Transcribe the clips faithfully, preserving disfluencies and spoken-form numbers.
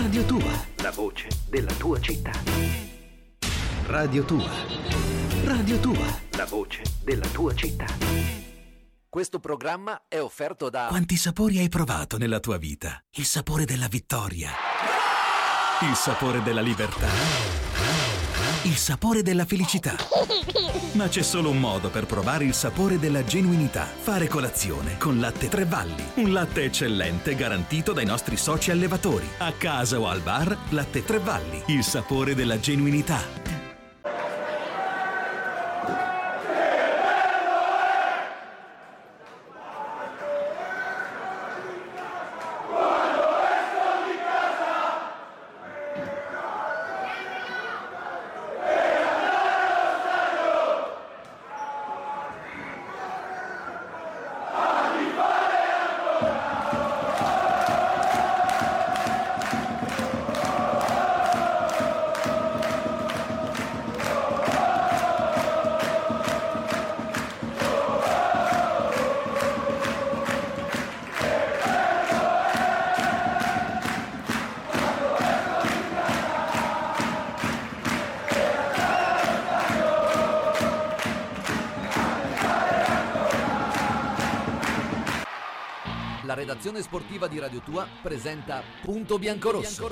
Radio Tua, la voce della tua città. Radio Tua, Radio Tua, la voce della tua città. Questo programma è offerto da... Quanti sapori hai provato nella tua vita? Il sapore della vittoria, il sapore della libertà, il sapore della felicità. Ma c'è solo un modo per provare il sapore della genuinità. Fare colazione con Latte Tre Valli. Un latte eccellente garantito dai nostri soci allevatori. A casa o al bar, Latte Tre Valli. Il sapore della genuinità. La redazione sportiva di Radio Tua presenta Punto Biancorosso.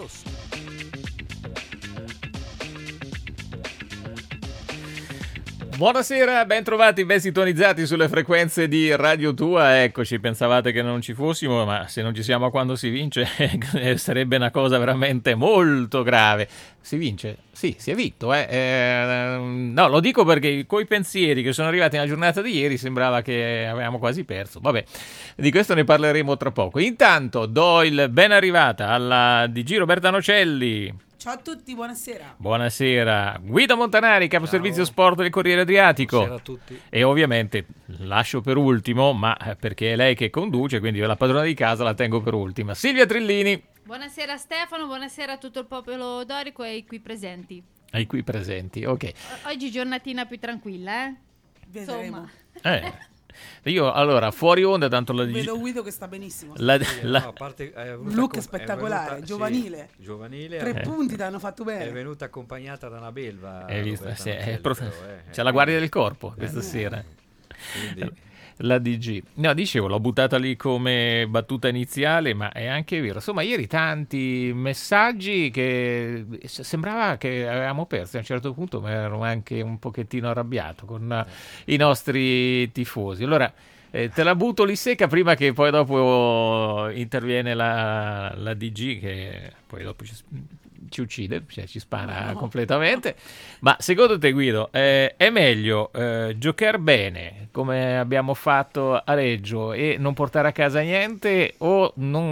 Buonasera, ben trovati, ben sintonizzati sulle frequenze di Radio Tua. Eccoci, pensavate che non ci fossimo, ma se non ci siamo quando si vince sarebbe una cosa veramente molto grave. Si vince? Sì, si è vinto. Eh. Eh, no, lo dico perché coi pensieri che sono arrivati nella giornata di ieri sembrava che avevamo quasi perso. Vabbè, di questo ne parleremo tra poco. Intanto do il ben arrivata alla D G Roberta Nocelli. Ciao a tutti, buonasera. Buonasera. Guido Montanari, capo servizio sport del Corriere Adriatico. Buonasera a tutti. E ovviamente lascio per ultimo, ma perché è lei che conduce, quindi la padrona di casa la tengo per ultima, Silvia Trillini. Buonasera Stefano, buonasera a tutto il popolo dorico e ai qui presenti. Ai qui presenti, ok. Oggi giornatina più tranquilla, eh? Vedremo. Insomma. Eh. Io allora fuori onda tanto la Vedo Guido che sta benissimo. La, Sì, la... no, a parte, è Un venuta look com- è spettacolare, venuta- giovanile. sì, giovanile. Tre eh, punti ti hanno fatto bene. È venuta accompagnata da una belva. Hai visto? Roberta Sì, è Nocelli, pro- però, eh, c'è eh, la guardia del corpo questa eh, sera. Quindi, La D G. No, dicevo, l'ho buttata lì come battuta iniziale, ma è anche vero. Insomma, ieri tanti messaggi che sembrava che avevamo perso. A un certo punto mi ero anche un pochettino arrabbiato con eh, i nostri tifosi. Allora, eh, te la butto lì secca prima che poi dopo interviene la, la D G che poi dopo ci, ci uccide, cioè ci spara No. completamente. Ma secondo te, Guido, eh, è meglio eh, giocare bene come abbiamo fatto a Reggio e non portare a casa niente, o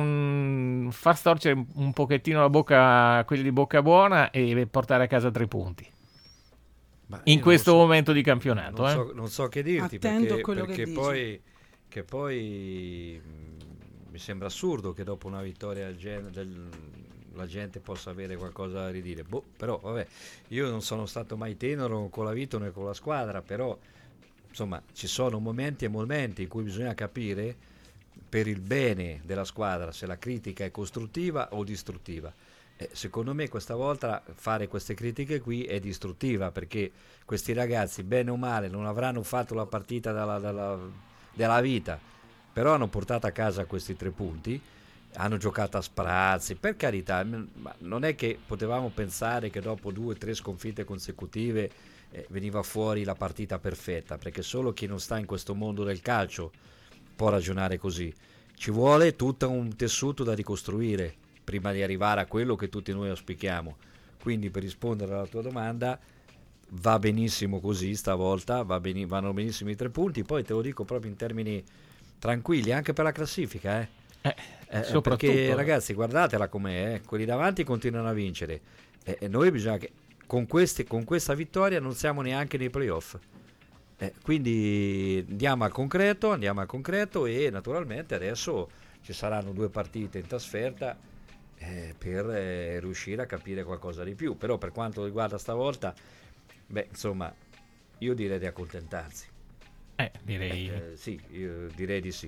non far storcere un pochettino la bocca a quelli di Bocca Buona e portare a casa tre punti ma in io questo non so- momento di campionato? Non eh? so, non so che dirti, Attento perché, a quello che perché dici. poi, che poi mh, mi sembra assurdo che dopo una vittoria del genere del- la gente possa avere qualcosa da ridire. Boh, però vabbè, io non sono stato mai tenero con la vita né con la squadra, però insomma ci sono momenti e momenti in cui bisogna capire per il bene della squadra se la critica è costruttiva o distruttiva. Eh, secondo me questa volta fare queste critiche qui è distruttiva, perché questi ragazzi bene o male non avranno fatto la partita dalla, dalla, della vita, però hanno portato a casa questi tre punti, hanno giocato a sprazzi, per carità, m- ma non è che potevamo pensare che dopo due o tre sconfitte consecutive eh, veniva fuori la partita perfetta, perché solo chi non sta in questo mondo del calcio può ragionare così. Ci vuole tutto un tessuto da ricostruire prima di arrivare a quello che tutti noi auspichiamo. Quindi, per rispondere alla tua domanda, va benissimo così stavolta, va beni- vanno benissimo i tre punti. Poi te lo dico proprio in termini tranquilli, anche per la classifica, eh. Eh, Eh, soprattutto perché ragazzi, guardatela com'è, eh. Quelli davanti continuano a vincere e, e noi bisogna che con, questi, con questa vittoria non siamo neanche nei playoff. Eh, quindi andiamo al concreto, andiamo al concreto e naturalmente adesso ci saranno due partite in trasferta eh, per eh, riuscire a capire qualcosa di più. Però per quanto riguarda stavolta, beh, insomma, io direi di accontentarsi. Eh, direi... Eh, sì, io direi di sì.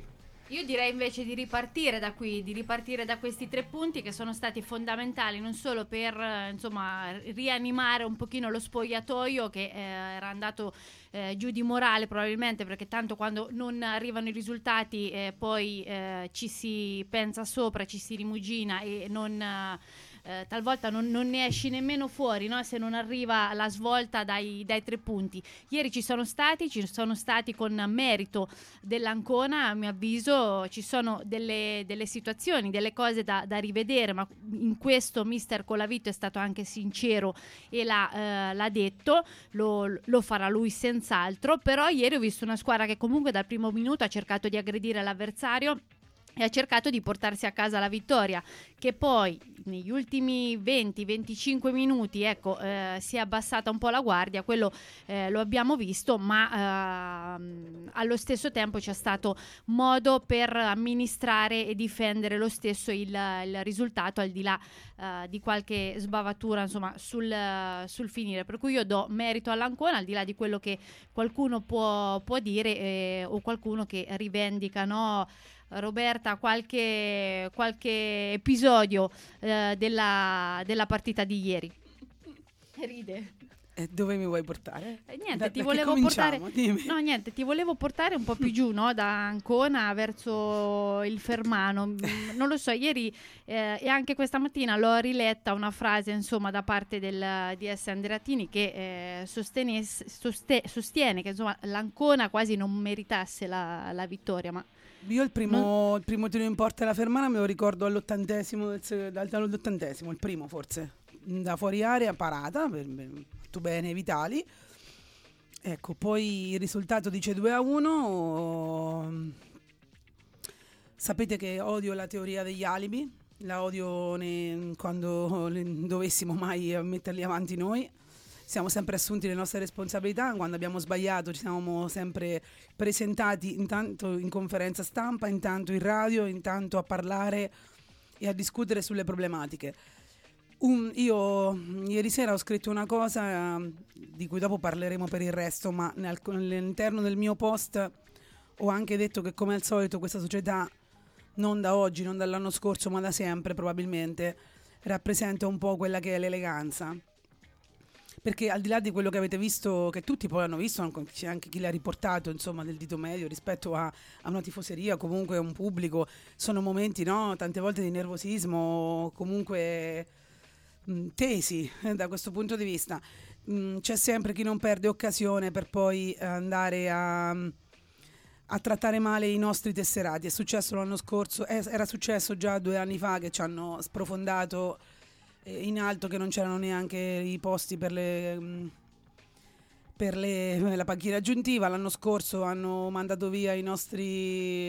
Io direi invece di ripartire da qui, di ripartire da questi tre punti che sono stati fondamentali non solo per eh, insomma rianimare un pochino lo spogliatoio che eh, era andato eh, giù di morale probabilmente, perché tanto quando non arrivano i risultati eh, poi eh, ci si pensa sopra, ci si rimugina e non... Eh, Eh, talvolta non, non ne esci nemmeno fuori, no? Se non arriva la svolta dai, dai tre punti. Ieri ci sono stati, ci sono stati con merito dell'Ancona, a mio avviso ci sono delle, delle situazioni, delle cose da, da rivedere, ma in questo mister Colavito è stato anche sincero e l'ha, eh, l'ha detto, lo, lo farà lui senz'altro, però ieri ho visto una squadra che comunque dal primo minuto ha cercato di aggredire l'avversario e ha cercato di portarsi a casa la vittoria, che poi negli ultimi venti venticinque minuti ecco eh, si è abbassata un po' la guardia, quello eh, lo abbiamo visto, ma eh, allo stesso tempo c'è stato modo per amministrare e difendere lo stesso il, il risultato, al di là eh, di qualche sbavatura insomma sul, sul finire, per cui io do merito all'Ancona, al di là di quello che qualcuno può, può dire eh, o qualcuno che rivendica, no? Roberta, qualche, qualche episodio eh, della, della partita di ieri. Ride. E dove mi vuoi portare? Eh, niente, Da- ti da che volevo cominciamo? portare Dimmi. No, niente, ti volevo portare un po' più giù, no? Da Ancona verso il Fermano. Mm, Non lo so, ieri eh, e anche questa mattina l'ho riletta una frase, insomma, da parte del D S Andreattini che eh, sostene- soste- sostiene che insomma l'Ancona quasi non meritasse la, la vittoria, ma Io il primo, il primo tiro in porta della Fermana me lo ricordo all'ottantesimo, del se- dal- dall'ottantesimo, il primo forse, da fuori area, parata, per, per, fatto bene Vitali. Ecco, poi il risultato dice due a uno. Sapete che odio la teoria degli alibi, la odio ne- quando le- dovessimo mai metterli avanti noi. Siamo sempre assunti le nostre responsabilità, quando abbiamo sbagliato ci siamo sempre presentati intanto in conferenza stampa, intanto in radio, intanto a parlare e a discutere sulle problematiche. Un- io ieri sera ho scritto una cosa eh, di cui dopo parleremo per il resto, ma nel- all'interno del mio post ho anche detto che come al solito questa società, non da oggi, non dall'anno scorso, ma da sempre probabilmente, rappresenta un po' quella che è l'eleganza. Perché al di là di quello che avete visto, che tutti poi hanno visto, c'è anche chi l'ha riportato, insomma, del dito medio rispetto a, a una tifoseria, comunque a un pubblico, sono momenti, no, tante volte di nervosismo, comunque mh, tesi eh, da questo punto di vista. Mh, c'è sempre chi non perde occasione per poi andare a, a trattare male i nostri tesserati. È successo l'anno scorso, eh, era successo già due anni fa che ci hanno sprofondato in alto, che non c'erano neanche i posti per le mh, per le, la panchina aggiuntiva. L'anno scorso hanno mandato via i nostri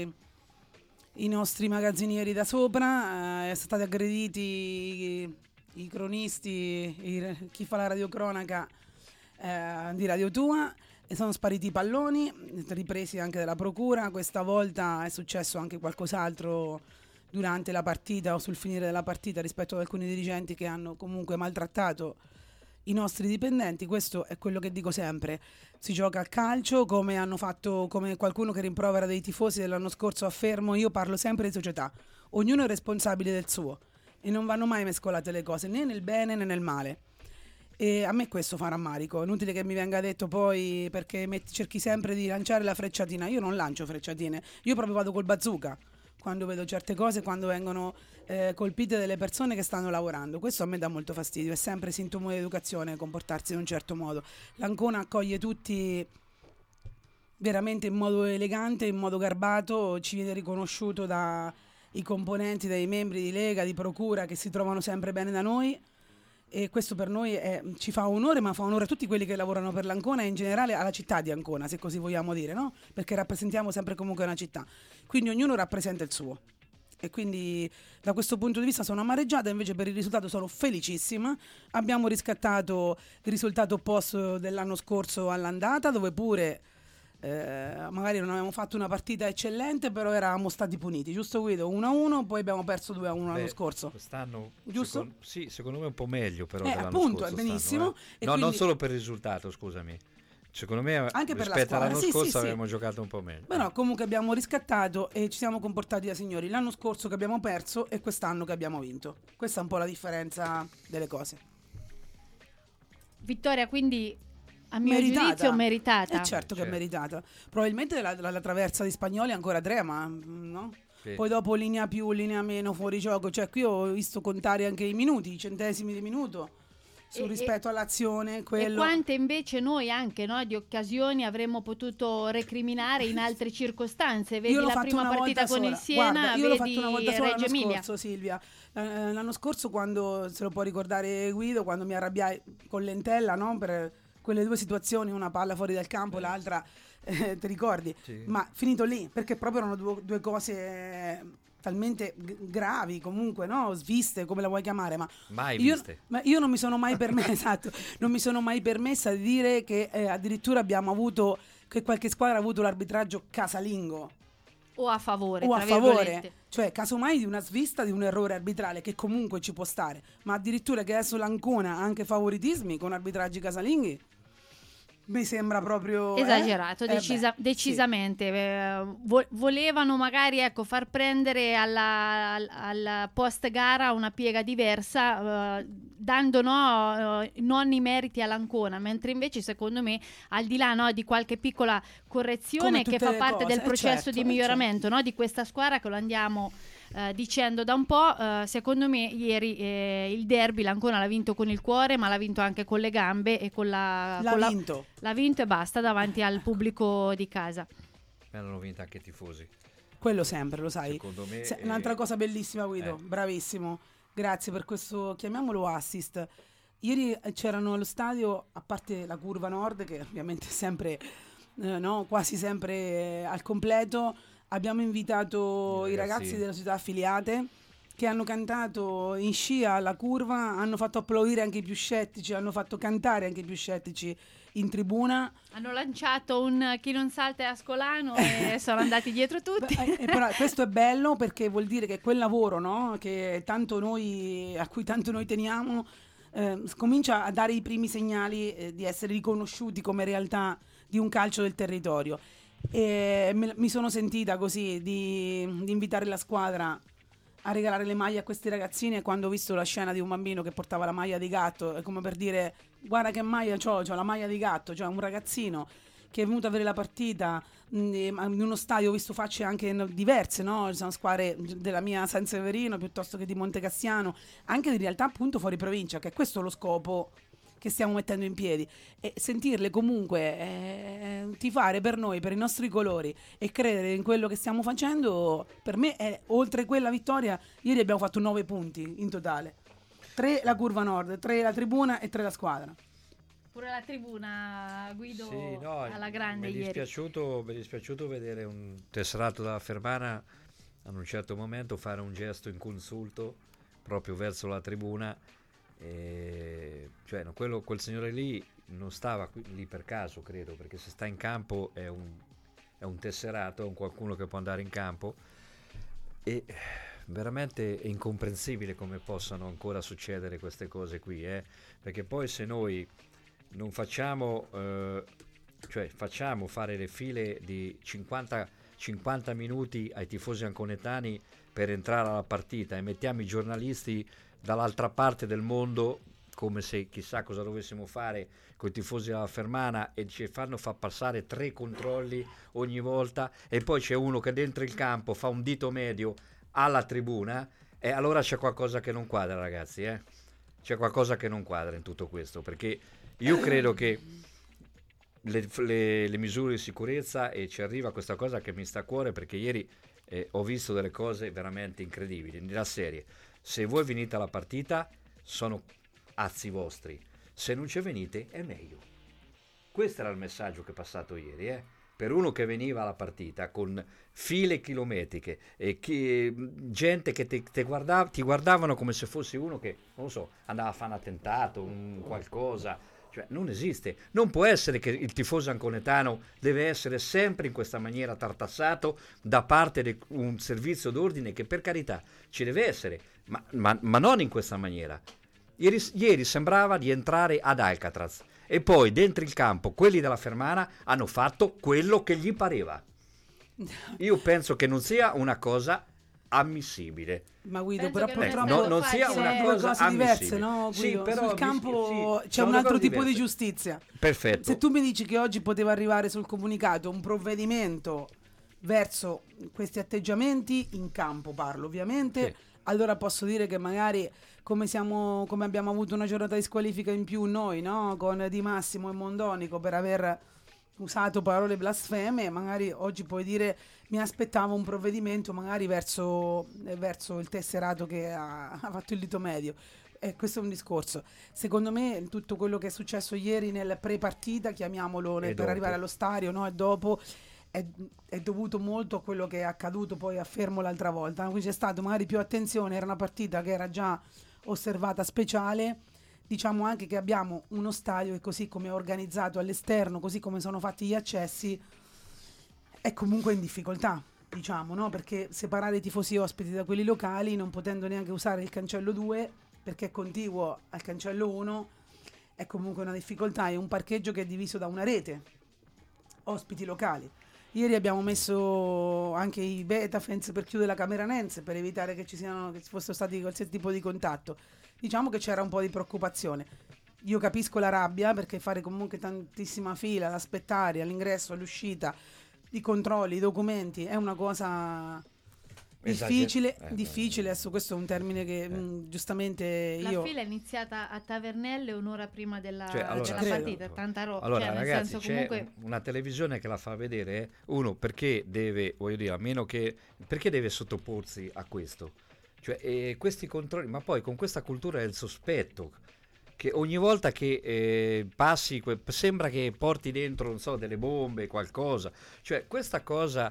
i nostri magazzinieri da sopra, eh, sono stati aggrediti i, i cronisti, i- chi fa la radiocronaca eh, di Radio Tua, e sono spariti i palloni ripresi anche dalla procura. Questa volta è successo anche qualcos'altro durante la partita o sul finire della partita rispetto ad alcuni dirigenti che hanno comunque maltrattato i nostri dipendenti. Questo è quello che dico sempre: si gioca al calcio, come hanno fatto, come qualcuno che rimprovera dei tifosi dell'anno scorso affermo, io parlo sempre di società, ognuno è responsabile del suo e non vanno mai mescolate le cose, né nel bene né nel male. E a me questo fa rammarico. È inutile che mi venga detto poi, perché metti- cerchi sempre di lanciare la frecciatina. Io non lancio frecciatine, io proprio vado col bazooka quando vedo certe cose, quando vengono eh, colpite delle persone che stanno lavorando. Questo a me dà molto fastidio, è sempre sintomo di educazione comportarsi in un certo modo. L'Ancona accoglie tutti veramente in modo elegante, in modo garbato, ci viene riconosciuto dai componenti, dai membri di Lega, di Procura, che si trovano sempre bene da noi, e questo per noi è- ci fa onore, ma fa onore a tutti quelli che lavorano per l'Ancona e in generale alla città di Ancona, se così vogliamo dire, no? Perché rappresentiamo sempre comunque una città, quindi ognuno rappresenta il suo. E quindi da questo punto di vista sono amareggiata, invece per il risultato sono felicissima. Abbiamo riscattato il risultato opposto dell'anno scorso all'andata, dove pure eh, magari non avevamo fatto una partita eccellente, però eravamo stati puniti, giusto Guido? uno a uno, poi abbiamo perso due a uno l'anno Beh, scorso. Quest'anno, Giusto? secon- sì, secondo me un po' meglio però Eh, dell'anno appunto, scorso è benissimo. stanno, eh. E No, non quindi- solo per il risultato, scusami. secondo me anche per rispetto la all'anno sì, scorso sì, avremmo sì. giocato un po' meglio. Però comunque abbiamo riscattato e ci siamo comportati da signori. L'anno scorso che abbiamo perso e quest'anno che abbiamo vinto. Questa è un po' la differenza delle cose. Vittoria quindi a mio Meritata. giudizio meritata. Eh certo che è Certo. meritata. Probabilmente la, la- la traversa di Spagnoli ancora trema, no? Sì. Poi dopo linea più, linea meno, fuori gioco. Cioè qui ho visto contare anche i minuti, i centesimi di minuto. Su E- rispetto all'azione, E quello... quante invece noi anche no, di occasioni avremmo potuto recriminare in altre circostanze. Vedi Io l'ho la fatto prima una partita volta con sola. il Siena, Guarda, io l'ho vedi fatto una volta sola Reggio l'anno Emilia. scorso, Silvia. Eh, L'anno scorso, quando se lo può ricordare Guido, quando mi arrabbiai con Lentella, no? Per quelle due situazioni, una palla fuori dal campo, l'altra, eh, ti ricordi? Sì. Ma finito lì, perché proprio erano due, due cose eh, talmente g- gravi, comunque, no? Sviste, come la vuoi chiamare, ma Mai io, viste. ma io non mi sono mai permessa, esatto, non mi sono mai permessa di dire che eh, addirittura abbiamo avuto, che qualche squadra ha avuto l'arbitraggio casalingo. O a favore, O a tra favore, virgolette. cioè casomai di una svista, di un errore arbitrale che comunque ci può stare, ma addirittura che adesso l'Ancona ha anche favoritismi con arbitraggi casalinghi, mi sembra proprio Esagerato, eh? decisa- Eh beh, decisamente. Eh, vo- volevano magari ecco, far prendere alla, al- al post gara una piega diversa, eh, dando no, eh, non i meriti all'Ancona, mentre invece secondo me al di là no, di qualche piccola correzione Come che tutte fa le parte cose, del eh, processo certo, di eh, miglioramento no, di questa squadra che lo andiamo eh, dicendo da un po', eh, secondo me ieri eh, il derby l'Ancona l'ha vinto con il cuore ma l'ha vinto anche con le gambe e con la... L'ha con la- vinto. L'ha vinto e basta davanti al pubblico di casa. Me l'hanno vinta anche i tifosi. Quello sempre, lo sai. Secondo me, Se- eh, un'altra cosa bellissima, Guido, eh. bravissimo. Grazie per questo, chiamiamolo assist. Ieri eh, c'erano allo stadio, a parte la curva nord, che ovviamente è sempre, eh, no, quasi sempre eh, al completo, abbiamo invitato I i ragazzi. ragazzi delle società affiliate che hanno cantato in scia alla curva, hanno fatto applaudire anche i più scettici, hanno fatto cantare anche i più scettici in tribuna. Hanno lanciato un chi non salta è Ascolano e sono andati dietro tutti. Beh, eh, però questo è bello perché vuol dire che quel lavoro, no, che tanto noi, a cui tanto noi teniamo, eh, comincia a dare i primi segnali eh, di essere riconosciuti come realtà di un calcio del territorio. E me- mi sono sentita così di, di invitare la squadra a regalare le maglie a questi ragazzini, e quando ho visto la scena di un bambino che portava la maglia di gatto, è come per dire guarda che maglia c'ho, c'ho la maglia di gatto, cioè un ragazzino che è venuto a vedere la partita mh, in uno stadio, ho visto facce anche n- diverse, no? Ci sono squadre della mia San Severino piuttosto che di Montecassiano, anche di realtà appunto fuori provincia, che è questo lo scopo che stiamo mettendo in piedi, e sentirle comunque eh, tifare per noi, per i nostri colori e credere in quello che stiamo facendo, per me è oltre quella vittoria. Ieri abbiamo fatto nove punti in totale, tre la curva nord, tre la tribuna e tre la squadra. Pure la tribuna, Guido, Sì, no, alla grande mi è ieri. dispiaciuto, mi è dispiaciuto vedere un tesserato della Fermana a un certo momento fare un gesto in consulto proprio verso la tribuna. E, cioè, no, quello, quel signore lì non stava qui- lì per caso, credo, perché se sta in campo è un, è un tesserato, è un qualcuno che può andare in campo, e veramente è incomprensibile come possano ancora succedere queste cose qui, eh? Perché poi se noi non facciamo, eh, cioè facciamo fare le file di cinquanta, cinquanta minuti ai tifosi anconetani per entrare alla partita e mettiamo i giornalisti dall'altra parte del mondo, come se chissà cosa dovessimo fare con i tifosi della Fermana, e ci fanno far passare tre controlli ogni volta, e poi c'è uno che dentro il campo fa un dito medio alla tribuna, e allora c'è qualcosa che non quadra, ragazzi, eh? C'è qualcosa che non quadra in tutto questo, perché io credo che le, le, le misure di sicurezza, e ci arriva questa cosa che mi sta a cuore, perché ieri eh, ho visto delle cose veramente incredibili nella serie. Se voi venite alla partita sono azzi vostri, se non ci venite è meglio. Questo era il messaggio che è passato ieri, eh? Per uno che veniva alla partita con file chilometriche e chi, gente che te, te guardava, ti guardavano come se fossi uno che, non lo so, andava a fare un attentato, un qualcosa. Cioè, non esiste. Non può essere che il tifoso anconetano deve essere sempre in questa maniera tartassato da parte di un servizio d'ordine che, per carità, ci deve essere, ma, ma, ma non in questa maniera. Ieri, ieri sembrava di entrare ad Alcatraz. e poi dentro il campo quelli della Fermana hanno fatto quello che gli pareva. Io penso che non sia una cosa ammissibile. Ma Guido, Penso però che non è purtroppo stato non sia facile. una sono cosa cose diverse, ammissibile. no? Sì, Guido? però Sul campo sì, c'è sono un altro cose tipo di diverse. giustizia. Perfetto. Se tu mi dici che oggi poteva arrivare sul comunicato un provvedimento verso questi atteggiamenti in campo, parlo ovviamente, Sì. allora posso dire che magari come siamo come abbiamo avuto una giornata di squalifica in più noi, no? Con Di Massimo e Mondonico per aver usato parole blasfeme, magari oggi puoi dire mi aspettavo un provvedimento magari verso, eh, verso il tesserato che ha, ha fatto il dito medio. E questo è un discorso. Secondo me tutto quello che è successo ieri nel pre-partita, chiamiamolo nel- E per dopo. arrivare allo stadio, no? E dopo è, è dovuto molto a quello che è accaduto poi a Fermo l'altra volta, no? Quindi c'è stato magari più attenzione, era una partita che era già osservata speciale. Diciamo anche che abbiamo uno stadio che così come è organizzato all'esterno, così come sono fatti gli accessi, è comunque in difficoltà, diciamo, no? Perché separare i tifosi ospiti da quelli locali, non potendo neanche usare il cancello due, perché è contiguo al cancello uno, è comunque una difficoltà. È un parcheggio che è diviso da una rete, ospiti locali. Ieri abbiamo messo anche i beta fence per chiudere la camera Nenze, per evitare che ci siano, che ci fossero stati qualsiasi tipo di contatto. Diciamo che c'era un po' di preoccupazione. Io capisco la rabbia, perché fare comunque tantissima fila, l'aspettare all'ingresso, all'uscita, i controlli, i documenti, è una cosa difficile, Esager- eh, difficile, adesso questo è un termine che mh, giustamente La io... fila è iniziata a Tavernelle un'ora prima della, Cioè, allora- della Credo. partita, tanta roba. Allora, cioè, nel ragazzi, senso, c'è comunque una televisione che la fa vedere, eh, uno perché deve, voglio dire, a meno che perché deve sottoporsi a questo? Cioè, eh, questi controlli, ma poi con questa cultura del sospetto, che ogni volta che eh, passi, que- sembra che porti dentro, non so, delle bombe, qualcosa. Cioè, questa cosa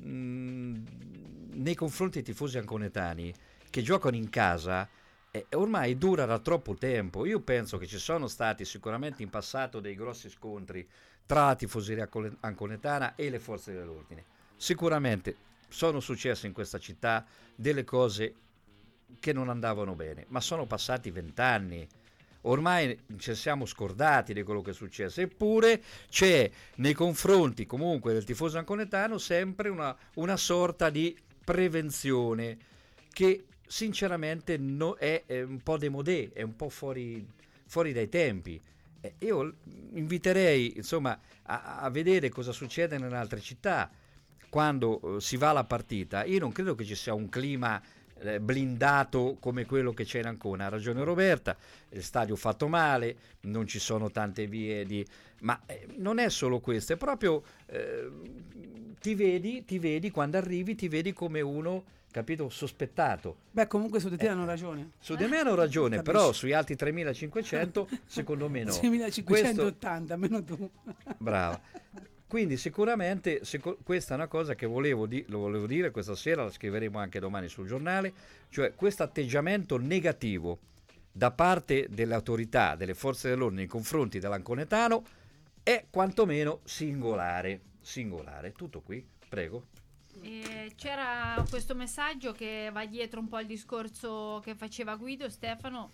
mh, nei confronti dei tifosi anconetani che giocano in casa eh, ormai dura da troppo tempo. Io penso che ci sono stati sicuramente in passato dei grossi scontri tra la tifoseria ancole- anconetana e le forze dell'ordine. Sicuramente sono successe in questa città delle cose che non andavano bene, ma sono passati vent'anni. Ormai ci siamo scordati di quello che è successo, eppure c'è nei confronti comunque del tifoso anconetano sempre una, una sorta di prevenzione che sinceramente no, è, è un po' démodé, è un po' fuori, fuori dai tempi. Eh, io inviterei insomma a, a vedere cosa succede nelle altre città quando eh, si va alla partita. Io non credo che ci sia un clima eh, blindato come quello che c'è in Ancona. Ha ragione Roberta, il stadio fatto male, non ci sono tante vie di... ma eh, non è solo questo, è proprio eh, ti vedi, ti vedi quando arrivi, ti vedi come uno, capito, sospettato. Beh, comunque su di te hanno ragione. Su di me hanno ragione, Capisci. però sui altri tremilacinquecento secondo me no. seimilacinquecentottanta, meno tu. Questo- brava. Quindi sicuramente seco- questa è una cosa che volevo, di- lo volevo dire questa sera, la scriveremo anche domani sul giornale, cioè questo atteggiamento negativo da parte delle autorità, delle forze dell'ordine nei confronti dell'anconetano è quantomeno singolare. Singolare. Tutto qui, prego. Eh, c'era questo messaggio che va dietro un po' al discorso che faceva Guido, Stefano.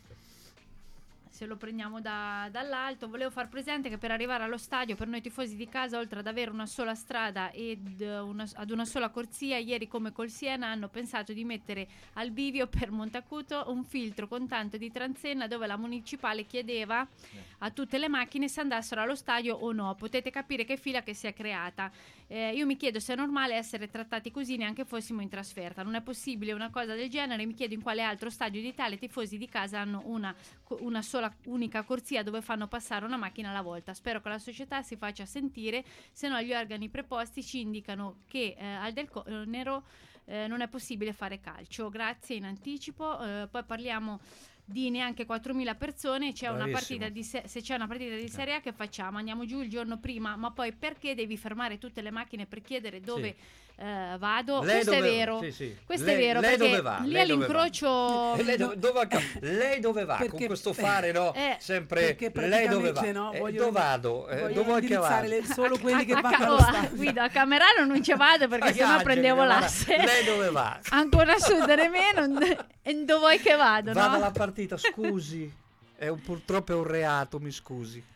Se lo prendiamo da- dall'alto, volevo far presente che per arrivare allo stadio per noi tifosi di casa, oltre ad avere una sola strada ed una, ad una sola corsia, ieri come col Siena hanno pensato di mettere al bivio per Montacuto un filtro con tanto di transenna dove la municipale chiedeva a tutte le macchine se andassero allo stadio o no. Potete capire che fila che si è creata. Eh, io mi chiedo se è normale essere trattati così neanche fossimo in trasferta. Non è possibile una cosa del genere. Mi chiedo in quale altro stadio d'Italia i tifosi di casa hanno una, una sola unica corsia dove fanno passare una macchina alla volta. Spero che la società si faccia sentire, se no gli organi preposti ci indicano che eh, al Del Conero eh, non è possibile fare calcio. Grazie in anticipo. Eh, poi parliamo di neanche quattromila persone. C'è una Bravissimo. partita di se- se c'è una partita di Serie A, che facciamo? Andiamo giù il giorno prima, ma poi perché devi fermare tutte le macchine per chiedere dove eh, vado? Lei Questo dove- è vero. sì, sì. Questo Lei- è vero lei perché dove va? lì Lei dove va? all'incrocio E lei, dove, dove va? Lei dove va? Con Perché- questo fare, no? Eh, Sempre perché lei dove va? praticamente, no, Eh, voglio- dove vado? Eh, voglio dove vuoi che indirizzare vada? le- solo quelli che a, vanno ca- allo oh, stadio. Guido, a Camerano non ci vado perché sennò Angeli, prendevo ma- l'asse. Lei dove va? Ancora a sud nemmeno, e dove vuoi che vado, Vado no? alla partita, scusi. È un, purtroppo è un reato, mi scusi.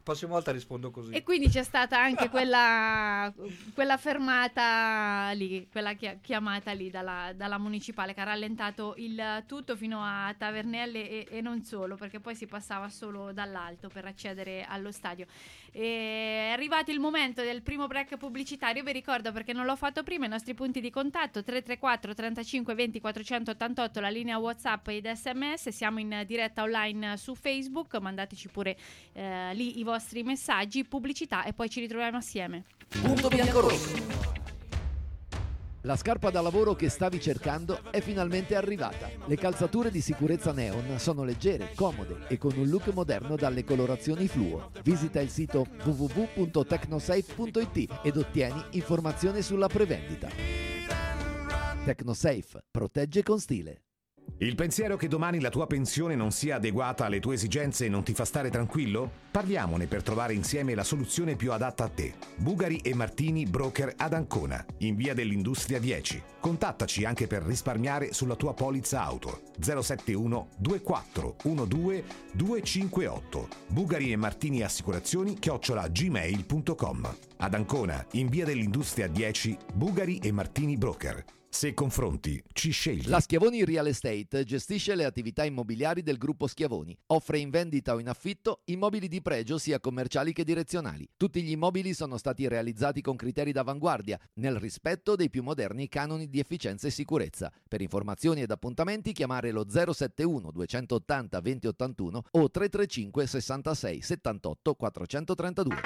prossima volta rispondo così. E quindi c'è stata anche quella, quella fermata lì, quella chi- chiamata lì dalla, dalla municipale, che ha rallentato il tutto fino a Tavernelle e, e non solo, perché poi si passava solo dall'alto per accedere allo stadio. E è arrivato il momento del primo break pubblicitario. Vi ricordo, perché non l'ho fatto prima, i nostri punti di contatto: tre tre quattro trentacinque venti quattrocentottantotto, la linea WhatsApp ed sms. Siamo in diretta online su Facebook, mandateci pure eh, lì i vostri messaggi, pubblicità e poi ci ritroviamo assieme. Punto biancorosso. La scarpa da lavoro che stavi cercando è finalmente arrivata. Le calzature di sicurezza Neon sono leggere, comode e con un look moderno dalle colorazioni fluo. Visita il sito w w w punto tecnosafe punto i t ed ottieni informazioni sulla prevendita. Tecnosafe, protegge con stile. Il pensiero che domani la tua pensione non sia adeguata alle tue esigenze non ti fa stare tranquillo? Parliamone per trovare insieme la soluzione più adatta a te. Bugari e Martini, broker ad Ancona, in via dell'Industria dieci. Contattaci anche per risparmiare sulla tua polizza auto. zero sette uno due quattro uno due due cinque otto. Bugari e Martini Assicurazioni chiocciola gmail punto com. Ad Ancona, in via dell'Industria dieci, Bugari e Martini Broker. Se confronti, ci scegli. La Schiavoni Real Estate gestisce le attività immobiliari del gruppo Schiavoni. Offre in vendita o in affitto immobili di pregio sia commerciali che direzionali. Tutti gli immobili sono stati realizzati con criteri d'avanguardia, nel rispetto dei più moderni canoni di efficienza e sicurezza. Per informazioni ed appuntamenti chiamare lo zero sette uno duecentottanta venti ottantuno o tre tre cinque sessantasei settantotto quattrocentotrentadue.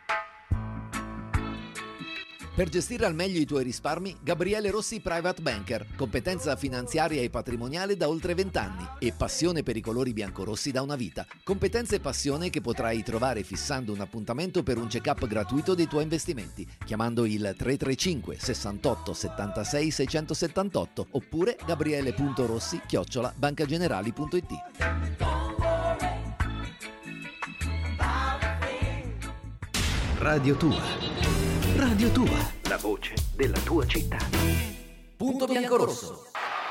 Per gestire al meglio i tuoi risparmi, Gabriele Rossi Private Banker, competenza finanziaria e patrimoniale da oltre vent'anni e passione per i colori biancorossi da una vita. Competenza e passione che potrai trovare fissando un appuntamento per un check-up gratuito dei tuoi investimenti, chiamando il tre tre cinque sessantotto settantasei seicentosettantotto oppure gabriele.rossi chiocciola bancagenerali punto it. Radio Tua. Radio Tua, la voce della tua città. Punto biancorosso.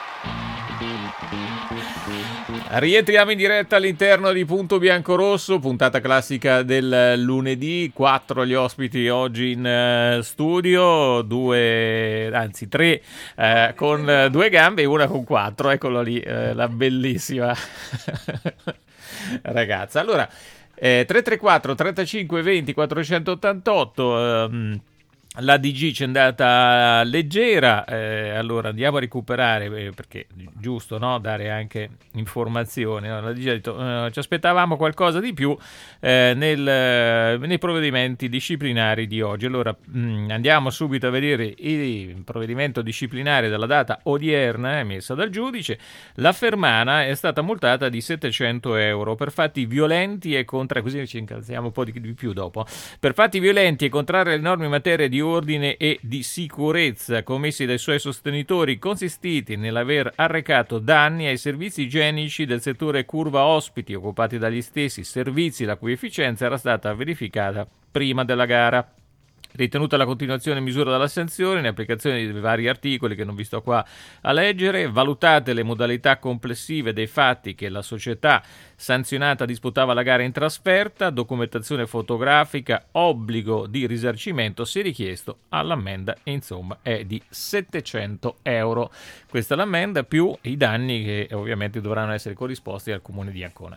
Rientriamo in diretta all'interno di Punto Biancorosso, puntata classica del lunedì. Quattro gli ospiti oggi in uh, studio, due, anzi tre uh, con uh, due gambe e una con quattro. Eccolo lì, uh, la bellissima ragazza. Allora, eh, tre tre quattro trentacinque venti quattrocentottantotto. Um, La D G ci è andata leggera, eh, allora andiamo a recuperare, eh, perché è giusto, no? Dare anche informazioni. No? La D G ha detto eh, ci aspettavamo qualcosa di più eh, nel, nei provvedimenti disciplinari di oggi. Allora mh, andiamo subito a vedere il provvedimento disciplinare della data odierna emessa dal giudice. La Fermana è stata multata di settecento euro per fatti violenti e contrari, così ci incalziamo un po' di, di più dopo, per fatti violenti e contrari alle norme in materia di ordine e di sicurezza commessi dai suoi sostenitori, consistiti nell'aver arrecato danni ai servizi igienici del settore curva ospiti occupati dagli stessi, servizi la cui efficienza era stata verificata prima della gara. Ritenuta la continuazione misura della sanzione in applicazione di vari articoli che non vi sto qua a leggere, valutate le modalità complessive dei fatti che la società sanzionata disputava la gara in trasferta, documentazione fotografica, obbligo di risarcimento se richiesto, all'ammenda e insomma è di settecento euro. Questa è l'ammenda più i danni che ovviamente dovranno essere corrisposti al comune di Ancona.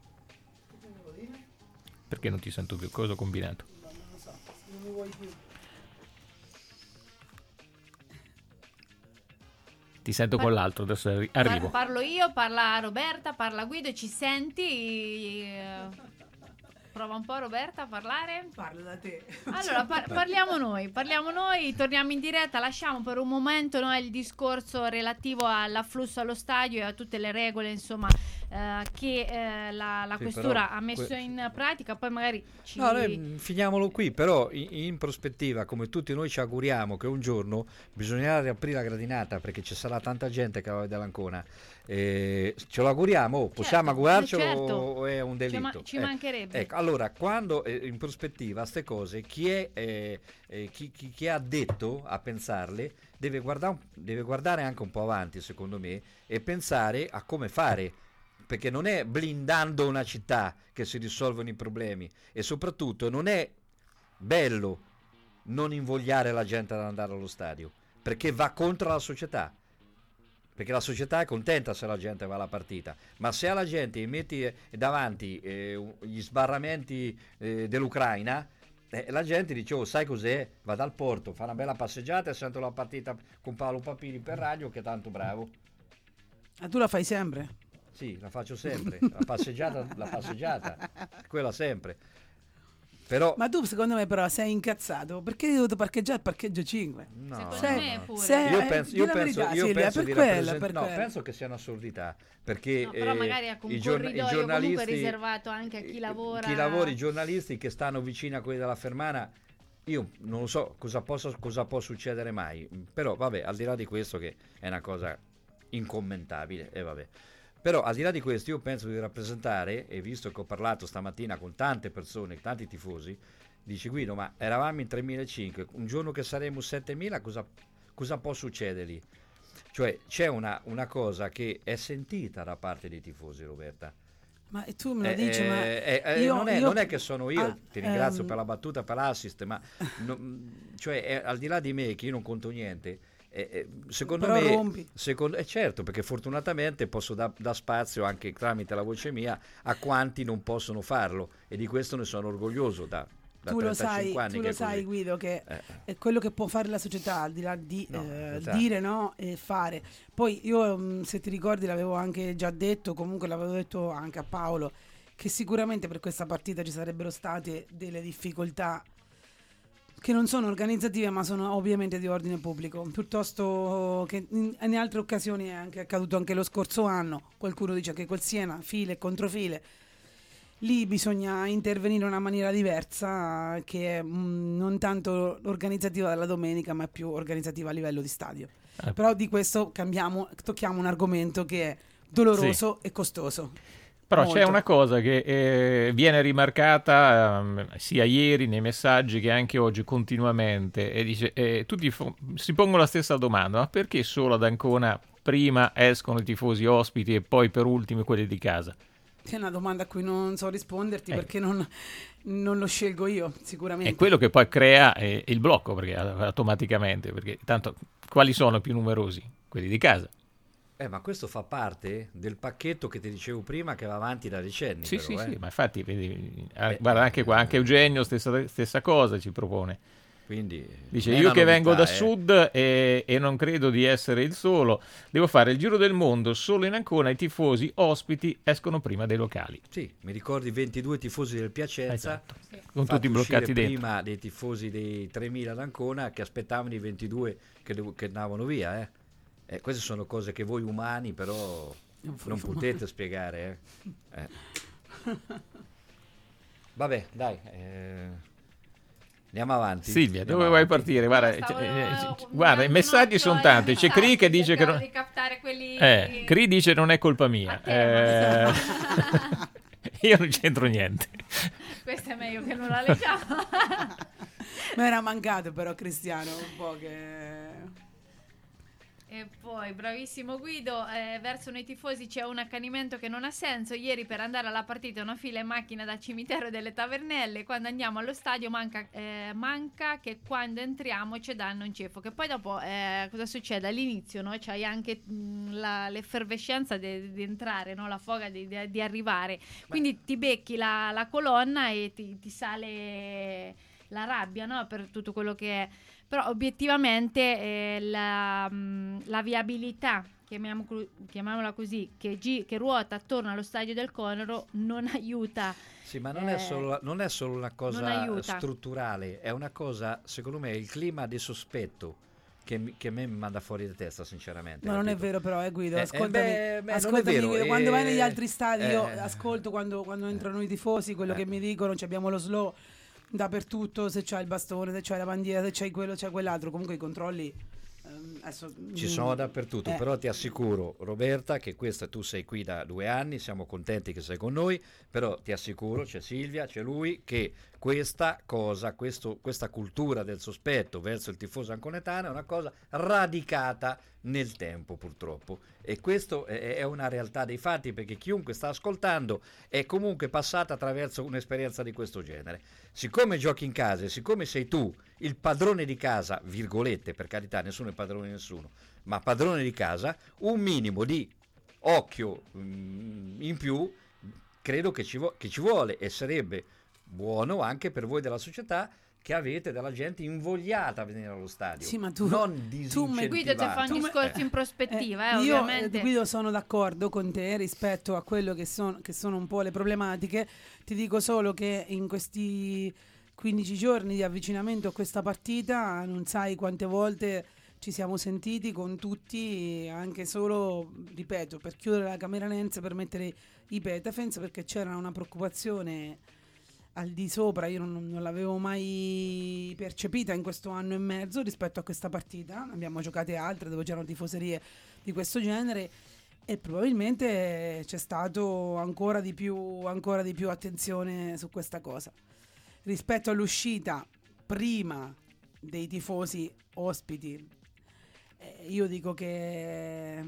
Perché non ti sento più? Cosa ho combinato? Ti sento con l'altro, adesso arri- arrivo. Par- parlo io, parla Roberta, parla Guido, ci senti? Eh, prova un po' Roberta a parlare. Parla da te. Allora par- parliamo noi, parliamo noi, torniamo in diretta, lasciamo per un momento no, il discorso relativo all'afflusso allo stadio e a tutte le regole, insomma, eh, che eh, la, la Sì, questura però, ha messo que- in pratica, poi magari ci... No, noi finiamolo qui, però in, in prospettiva, come tutti noi ci auguriamo che un giorno bisognerà riaprire la gradinata perché ci sarà tanta gente che va a vedere l'Ancona. Eh, ce lo auguriamo, oh, possiamo Certo, augurarcelo certo. o è un delitto? Ci ma- ci Eh, mancherebbe. Ecco, allora, quando eh, in prospettiva queste cose, chi, è, eh, eh, chi, chi, chi è addetto a pensarle deve guardare, deve guardare anche un po' avanti, secondo me, e pensare a come fare perché non è blindando una città che si risolvono i problemi, e soprattutto non è bello non invogliare la gente ad andare allo stadio, perché va contro la società, perché la società è contenta se la gente va alla partita, ma se alla gente metti davanti eh, gli sbarramenti eh, dell'Ucraina, eh, la gente dice: oh, sai cos'è? Vado al porto, fa una bella passeggiata e sento la partita con Paolo Papini per radio, che è tanto bravo. Ah, tu la fai sempre? Sì, la faccio sempre, la passeggiata, la passeggiata, quella sempre. Però, ma tu secondo me però sei incazzato perché hai dovuto parcheggiare al parcheggio cinque. No, secondo sei, me pure. sei, io penso, io la penso, verità, io Silvia, penso per di quella, rappresent- per no, quella. penso che sia un'assurdità, perché No, però eh, magari ecco, un i, giorn- i corridoio giornalisti, comunque riservato anche a chi lavora. chi lavora, i giornalisti che stanno vicini a quelli della Fermana, io non lo so cosa, possa, cosa può succedere mai, però vabbè, al di là di questo, che è una cosa incommentabile, e vabbè. Però al di là di questo io penso di rappresentare, e visto che ho parlato stamattina con tante persone, tanti tifosi, dice Guido, ma eravamo in tremilacinquecento, un giorno che saremo settemila, cosa, cosa può succedere lì? Cioè c'è una, una cosa che è sentita da parte dei tifosi, Roberta. Ma tu me lo Eh, dici, eh, ma eh, eh, io, non, è, io- non è che sono io, ah, ti ringrazio ehm, per la battuta, per l'assist, ma no, cioè, è, al di là di me, che io non conto niente, eh, eh, secondo però me, rompi. secondo, eh, certo, perché fortunatamente posso dare da spazio anche tramite la voce mia a quanti non possono farlo, e di questo ne sono orgoglioso da, da tu lo sai, trentacinque anni tu che lo è così. sai Guido, che Eh. è quello che può fare la società, al di là di No, eh, esatto. dire no e fare. Poi io, mh, se ti ricordi, l'avevo anche già detto, comunque l'avevo detto anche a Paolo, che sicuramente per questa partita ci sarebbero state delle difficoltà che non sono organizzative, ma sono ovviamente di ordine pubblico, piuttosto che in, in altre occasioni è anche accaduto anche lo scorso anno. Qualcuno dice che col Siena, file e controfile, lì bisogna intervenire in una maniera diversa, che è mh, non tanto organizzativa dalla domenica, ma più organizzativa a livello di stadio. Eh. Però di questo cambiamo, tocchiamo un argomento che è doloroso e costoso. Però Molto. c'è una cosa che eh, viene rimarcata ehm, sia ieri nei messaggi che anche oggi continuamente, e dice, eh, tutti fo- si pongono la stessa domanda: ma perché solo ad Ancona prima escono i tifosi ospiti e poi per ultimi quelli di casa? È una domanda a cui non so risponderti, Eh. perché non, non lo scelgo io, sicuramente. È quello che poi crea eh, il blocco, perché automaticamente, perché tanto quali sono più numerosi? Quelli di casa. Eh, ma questo fa parte del pacchetto che ti dicevo prima, che va avanti da decenni. Sì, però, sì, eh. sì, ma infatti, vedi, eh, Eh, guarda, anche qua, anche Eugenio stessa, stessa cosa ci propone. Quindi Dice, non è io una che vengo da novità, eh. sud e, e non credo di essere il solo, devo fare il giro del mondo, solo in Ancona i tifosi ospiti escono prima dei locali. Sì, mi ricordi ventidue tifosi del Piacenza, Esatto. Sì. Con fatti tutti bloccati uscire dentro. prima dei tifosi dei tremila d'Ancona, che aspettavano i ventidue che, devo- che andavano via. Eh. Eh, queste sono cose che voi umani però non potete spiegare. Eh. Eh. Vabbè, dai, eh, andiamo avanti. Silvia, andiamo dove vuoi avanti. partire? Guarda, Stavo- eh, eh, stavo guarda, i dando messaggi un sono occhio ai tanti. C'è messaggi, Cri che dice che cercavo non... di captare quelli Eh, Cri dice non è colpa A mia. te, Eh, ma- io non c'entro niente. Questo è meglio che non la leggiamo. Ma era mancato però Cristiano un po' che... E poi, bravissimo Guido, eh, verso noi tifosi c'è un accanimento che non ha senso. Ieri per andare alla partita una fila in macchina dal cimitero delle Tavernelle, quando andiamo allo stadio manca, eh, manca che quando entriamo ci danno un ceffo. Che poi dopo eh, cosa succede? All'inizio no? C'hai anche mh, la, l'effervescenza di, di entrare, no? La foga di, di, di arrivare. Quindi ti becchi la, la colonna e ti, ti sale la rabbia, no? Per tutto quello che è. Però obiettivamente eh, la, mh, la viabilità, chiamiamo, chiamiamola così, che, gi- che ruota attorno allo stadio del Conero non aiuta. Sì, ma non, eh, è solo, non è solo una non cosa aiuta. strutturale, è una cosa, secondo me, il clima di sospetto che, mi- che a me mi manda fuori di testa, sinceramente. No, non è capito? vero però, eh, Guido, Eh, eh, ascoltami, beh, beh, non è ascoltami, vero, Guido, quando eh, vai negli altri stadi io eh, ascolto quando, quando entrano i tifosi, quello eh. che mi dicono, ci abbiamo lo slow dappertutto, se c'hai il bastone, se c'hai la bandiera, se c'hai quello, c'hai quell'altro, comunque i controlli eh, Adesso, ci sono dappertutto, eh. però ti assicuro, Roberta, che questa, tu sei qui da due anni, siamo contenti che sei con noi, però ti assicuro, c'è Silvia, c'è lui, che questa cosa, questo, questa cultura del sospetto verso il tifoso anconetano è una cosa radicata nel tempo, purtroppo, e questo è, è una realtà dei fatti, perché chiunque sta ascoltando è comunque passata attraverso un'esperienza di questo genere. Siccome giochi in casa e siccome sei tu il padrone di casa, virgolette, per carità, nessuno è padrone di nessuno, ma padrone di casa, un minimo di occhio mh, in più credo che ci, vo- che ci vuole, e sarebbe buono anche per voi della società, che avete della gente invogliata a venire allo stadio, sì, ma tu, non tu disincentivata. Guido ti fa un discorso eh. in prospettiva, eh, io ovviamente. eh, Guido sono d'accordo con te rispetto a quello che, son, che sono un po' le problematiche. Ti dico solo che in questi quindici giorni di avvicinamento a questa partita non sai quante volte ci siamo sentiti con tutti, anche solo, ripeto, per chiudere la Cameranense, per mettere i Petefens, perché c'era una preoccupazione al di sopra, io non, non l'avevo mai percepita in questo anno e mezzo rispetto a questa partita. Abbiamo giocate altre dove c'erano tifoserie di questo genere e probabilmente c'è stato ancora di più, ancora di più attenzione su questa cosa rispetto all'uscita prima dei tifosi ospiti. Eh, io dico che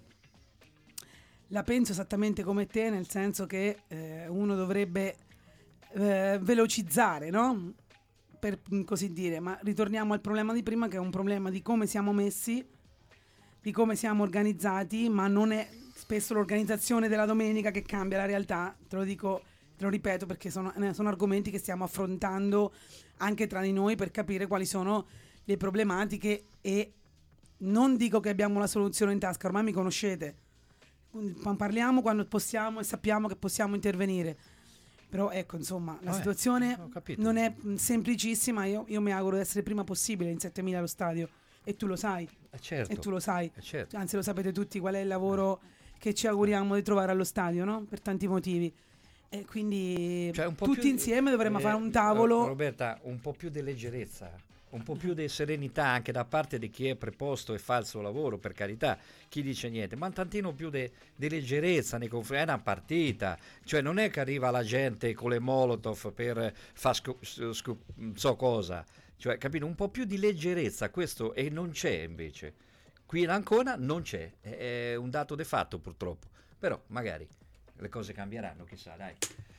la penso esattamente come te, nel senso che eh, uno dovrebbe Eh, velocizzare, no? Per così dire, ma ritorniamo al problema di prima, che è un problema di come siamo messi, di come siamo organizzati, ma non è spesso l'organizzazione della domenica che cambia la realtà. Te lo dico, te lo ripeto, perché sono, sono argomenti che stiamo affrontando anche tra di noi per capire quali sono le problematiche, e non dico che abbiamo la soluzione in tasca, ormai mi conoscete, parliamo quando possiamo e sappiamo che possiamo intervenire. Però ecco, insomma, la Vabbè, situazione non è semplicissima. Io, io mi auguro di essere il prima possibile in settemila allo stadio, e tu lo sai, eh certo, e tu lo sai, eh certo. Anzi lo sapete tutti qual è il lavoro che ci auguriamo di trovare allo stadio, no? Per tanti motivi, e quindi Cioè, un po' tutti più, insieme dovremmo eh, fare un tavolo. Roberta, un po' più di leggerezza, un po' più di serenità anche da parte di chi è preposto e fa il suo lavoro, per carità, chi dice niente, ma un tantino più di leggerezza nei confronti. È una partita, cioè non è che arriva la gente con le molotov per far scu- scu- so cosa, cioè, capito, un po' più di leggerezza, questo, e non c'è invece qui in Ancona, non c'è, è un dato di fatto purtroppo, però magari le cose cambieranno, chissà, dai.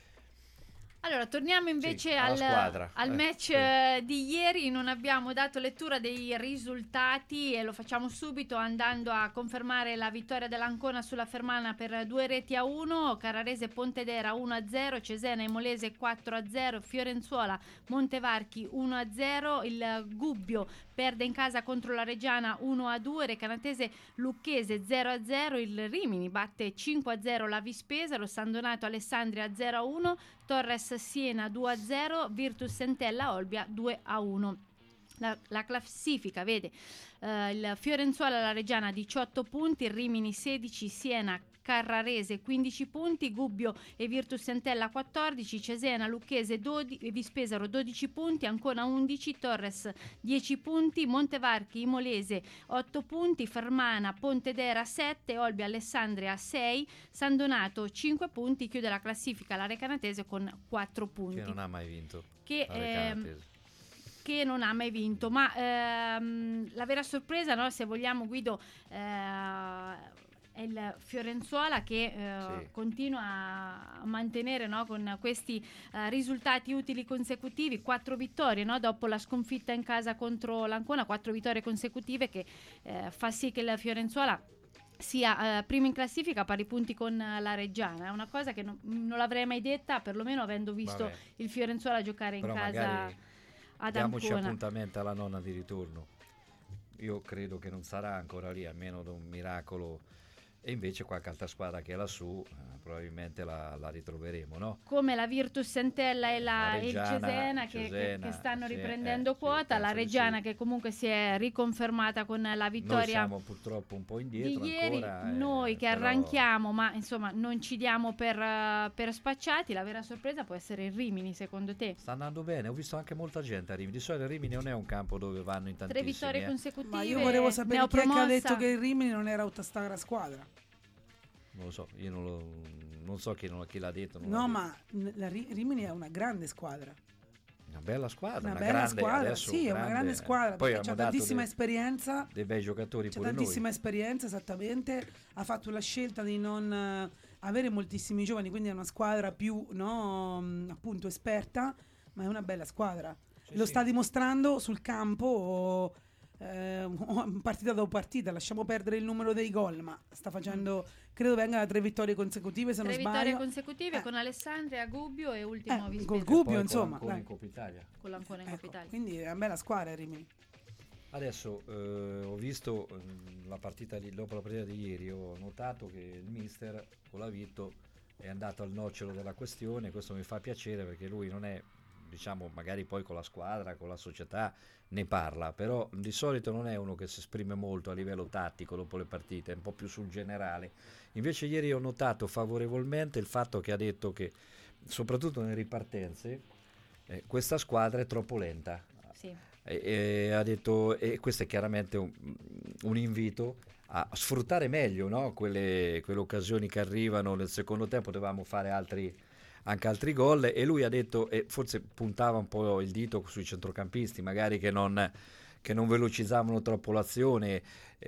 Allora, torniamo invece Sì, alla al, squadra. al Eh, match sì. eh, di ieri. Non abbiamo dato lettura dei risultati e lo facciamo subito andando a confermare la vittoria dell'Ancona sulla Fermana per due reti a uno, Carrarese Pontedera uno a zero, Cesena Imolese quattro a zero, Fiorenzuola Montevarchi uno a zero, il Gubbio perde in casa contro la Reggiana uno a due, Recanatese Lucchese zero a zero, il Rimini batte cinque a zero la Vispesa, lo San Donato Alessandria zero a uno, Torres Siena due a zero, Virtus Entella Olbia due a uno. La, la classifica vede uh, il Fiorenzuola la Reggiana diciotto punti, il Rimini sedici, Siena Carrarese quindici punti, Gubbio e Virtus Entella quattordici, Cesena Lucchese dodici, Vispesaro dodici punti, Ancona undici, Torres dieci punti, Montevarchi Imolese otto punti, Fermana Pontedera sette, Olbia Alessandria sei, San Donato cinque punti, chiude la classifica la Recanatese con quattro punti. Che non ha mai vinto. Che, la ehm, Recanatese. che non ha mai vinto, ma ehm, la vera sorpresa, no, se vogliamo, Guido, eh, è il Fiorenzuola che eh, Sì. continua a mantenere, no, con questi eh, risultati utili consecutivi, quattro vittorie, no, dopo la sconfitta in casa contro l'Ancona, quattro vittorie consecutive che eh, fa sì che il Fiorenzuola sia eh, primo in classifica a pari punti con eh, la Reggiana. È una cosa che non, non l'avrei mai detta, perlomeno avendo visto Vabbè. il Fiorenzuola giocare in Però casa magari ad diamoci Ancona. appuntamento alla nonna di ritorno. Io credo che non sarà ancora lì, a meno di un miracolo e invece qualche altra squadra che è lassù eh, probabilmente la, la ritroveremo, no? Come la Virtus Entella e, la, La e il Reggiana, Cesena che, Cesena, che stanno sì, riprendendo eh, quota, sì, la penso di Reggiana sì. che comunque si è riconfermata con la Noi vittoria siamo purtroppo un po' indietro di ieri, ancora, noi eh, che però arranchiamo, ma insomma non ci diamo per, eh, per spacciati. La vera sorpresa può essere il Rimini, secondo te? sta andando bene, ho visto anche molta gente a Rimini. Di solito Rimini non è un campo dove vanno in Tre tantissimi. vittorie eh. consecutive. Ma io volevo sapere chi è che ha neopromossa. detto che il Rimini non era tutta sta squadra. Non lo so, io non, lo, non so chi, non, chi l'ha detto. Non No, l'ha ma n- la Ri- Rimini è una grande squadra. detto. Una bella squadra, Una una, bella grande, squadra, adesso sì, è una grande squadra. Poi Perché abbiamo c'ha dato tantissima dei, esperienza. dei bei giocatori C'è pure tantissima noi. esperienza, esattamente. Ha fatto la scelta di non eh, avere moltissimi giovani, quindi è una squadra più, no, mh, appunto, esperta, ma è una bella squadra. Sì, Lo sì. sta dimostrando sul campo eh, partita dopo partita. Lasciamo perdere il numero dei gol, ma sta facendo, credo venga da tre vittorie consecutive, se Tre non vittorie sbaglio. consecutive Eh. con Alessandria, Gubbio e ultimo Eh, Vispesa. col E Gubbio, poi con insomma, Ancona dai. in Coppa Italia. Con l'Ancona in Ecco, Coppa Italia. quindi è una bella squadra Rimini. Adesso eh, ho visto eh, la partita di, dopo la partita di ieri, ho notato che il mister con la Vitto è andato al nocciolo della questione. Questo mi fa piacere perché lui non è, diciamo, magari poi con la squadra, con la società ne parla, però di solito non è uno che si esprime molto a livello tattico dopo le partite, è un po' più sul generale. Invece ieri ho notato favorevolmente il fatto che ha detto che soprattutto nelle ripartenze eh, questa squadra è troppo lenta. Sì. E, e ha detto, e questo è chiaramente un, un invito a sfruttare meglio, no? quelle, quelle occasioni che arrivano nel secondo tempo. Potevamo fare altri, anche altri gol, e lui ha detto, e forse puntava un po' il dito sui centrocampisti magari che non, che non velocizzavano troppo l'azione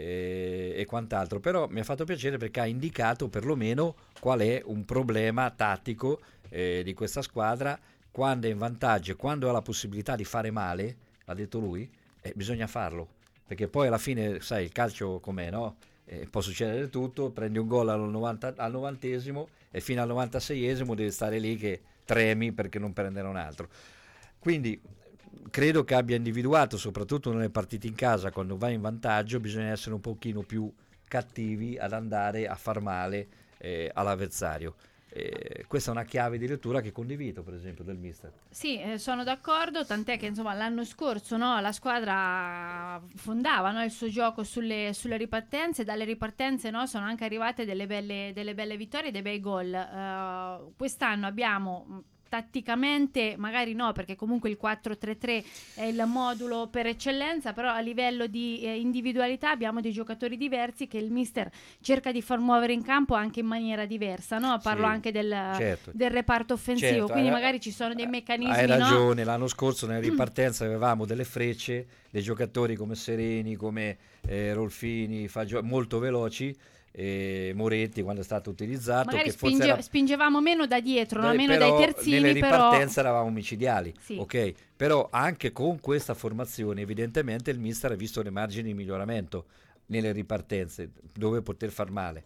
e, e quant'altro, però mi ha fatto piacere perché ha indicato perlomeno qual è un problema tattico eh, di questa squadra. Quando è in vantaggio e quando ha la possibilità di fare male, l'ha detto lui, eh, bisogna farlo, perché poi alla fine sai il calcio com'è, no? Eh, può succedere tutto, prendi un gol al, novanta, al novantesimo e fino al novantaseiesimo devi stare lì che tremi perché non prendere un altro. Quindi credo che abbia individuato, soprattutto nelle partite in casa, quando vai in vantaggio bisogna essere un pochino più cattivi ad andare a far male eh, all'avversario. Eh, questa è una chiave di lettura che condivido, per esempio, del mister. Sì, eh, sono d'accordo, tant'è che insomma l'anno scorso, no, la squadra fondava, no, il suo gioco sulle, sulle ripartenze. Dalle ripartenze, no, sono anche arrivate delle belle, delle belle vittorie, dei bei gol. Uh, quest'anno abbiamo mh, tatticamente magari no, perché comunque il quattro tre tre è il modulo per eccellenza, però a livello di eh, individualità abbiamo dei giocatori diversi che il mister cerca di far muovere in campo anche in maniera diversa, no? Parlo Sì, anche del, certo. del reparto offensivo, Certo, quindi hai- magari ci sono dei meccanismi, Hai no? ragione, l'anno scorso nella ripartenza avevamo delle frecce, dei giocatori come Sereni, come eh, Rolfini, Fagio- molto veloci, e Moretti quando è stato utilizzato. Magari che forse spinge- era- spingevamo meno da dietro, no? Dai, meno però dai terzini, nelle però ripartenze eravamo micidiali, Sì. ok? Però anche con questa formazione evidentemente il mister ha visto dei margini di miglioramento nelle ripartenze dove poter far male,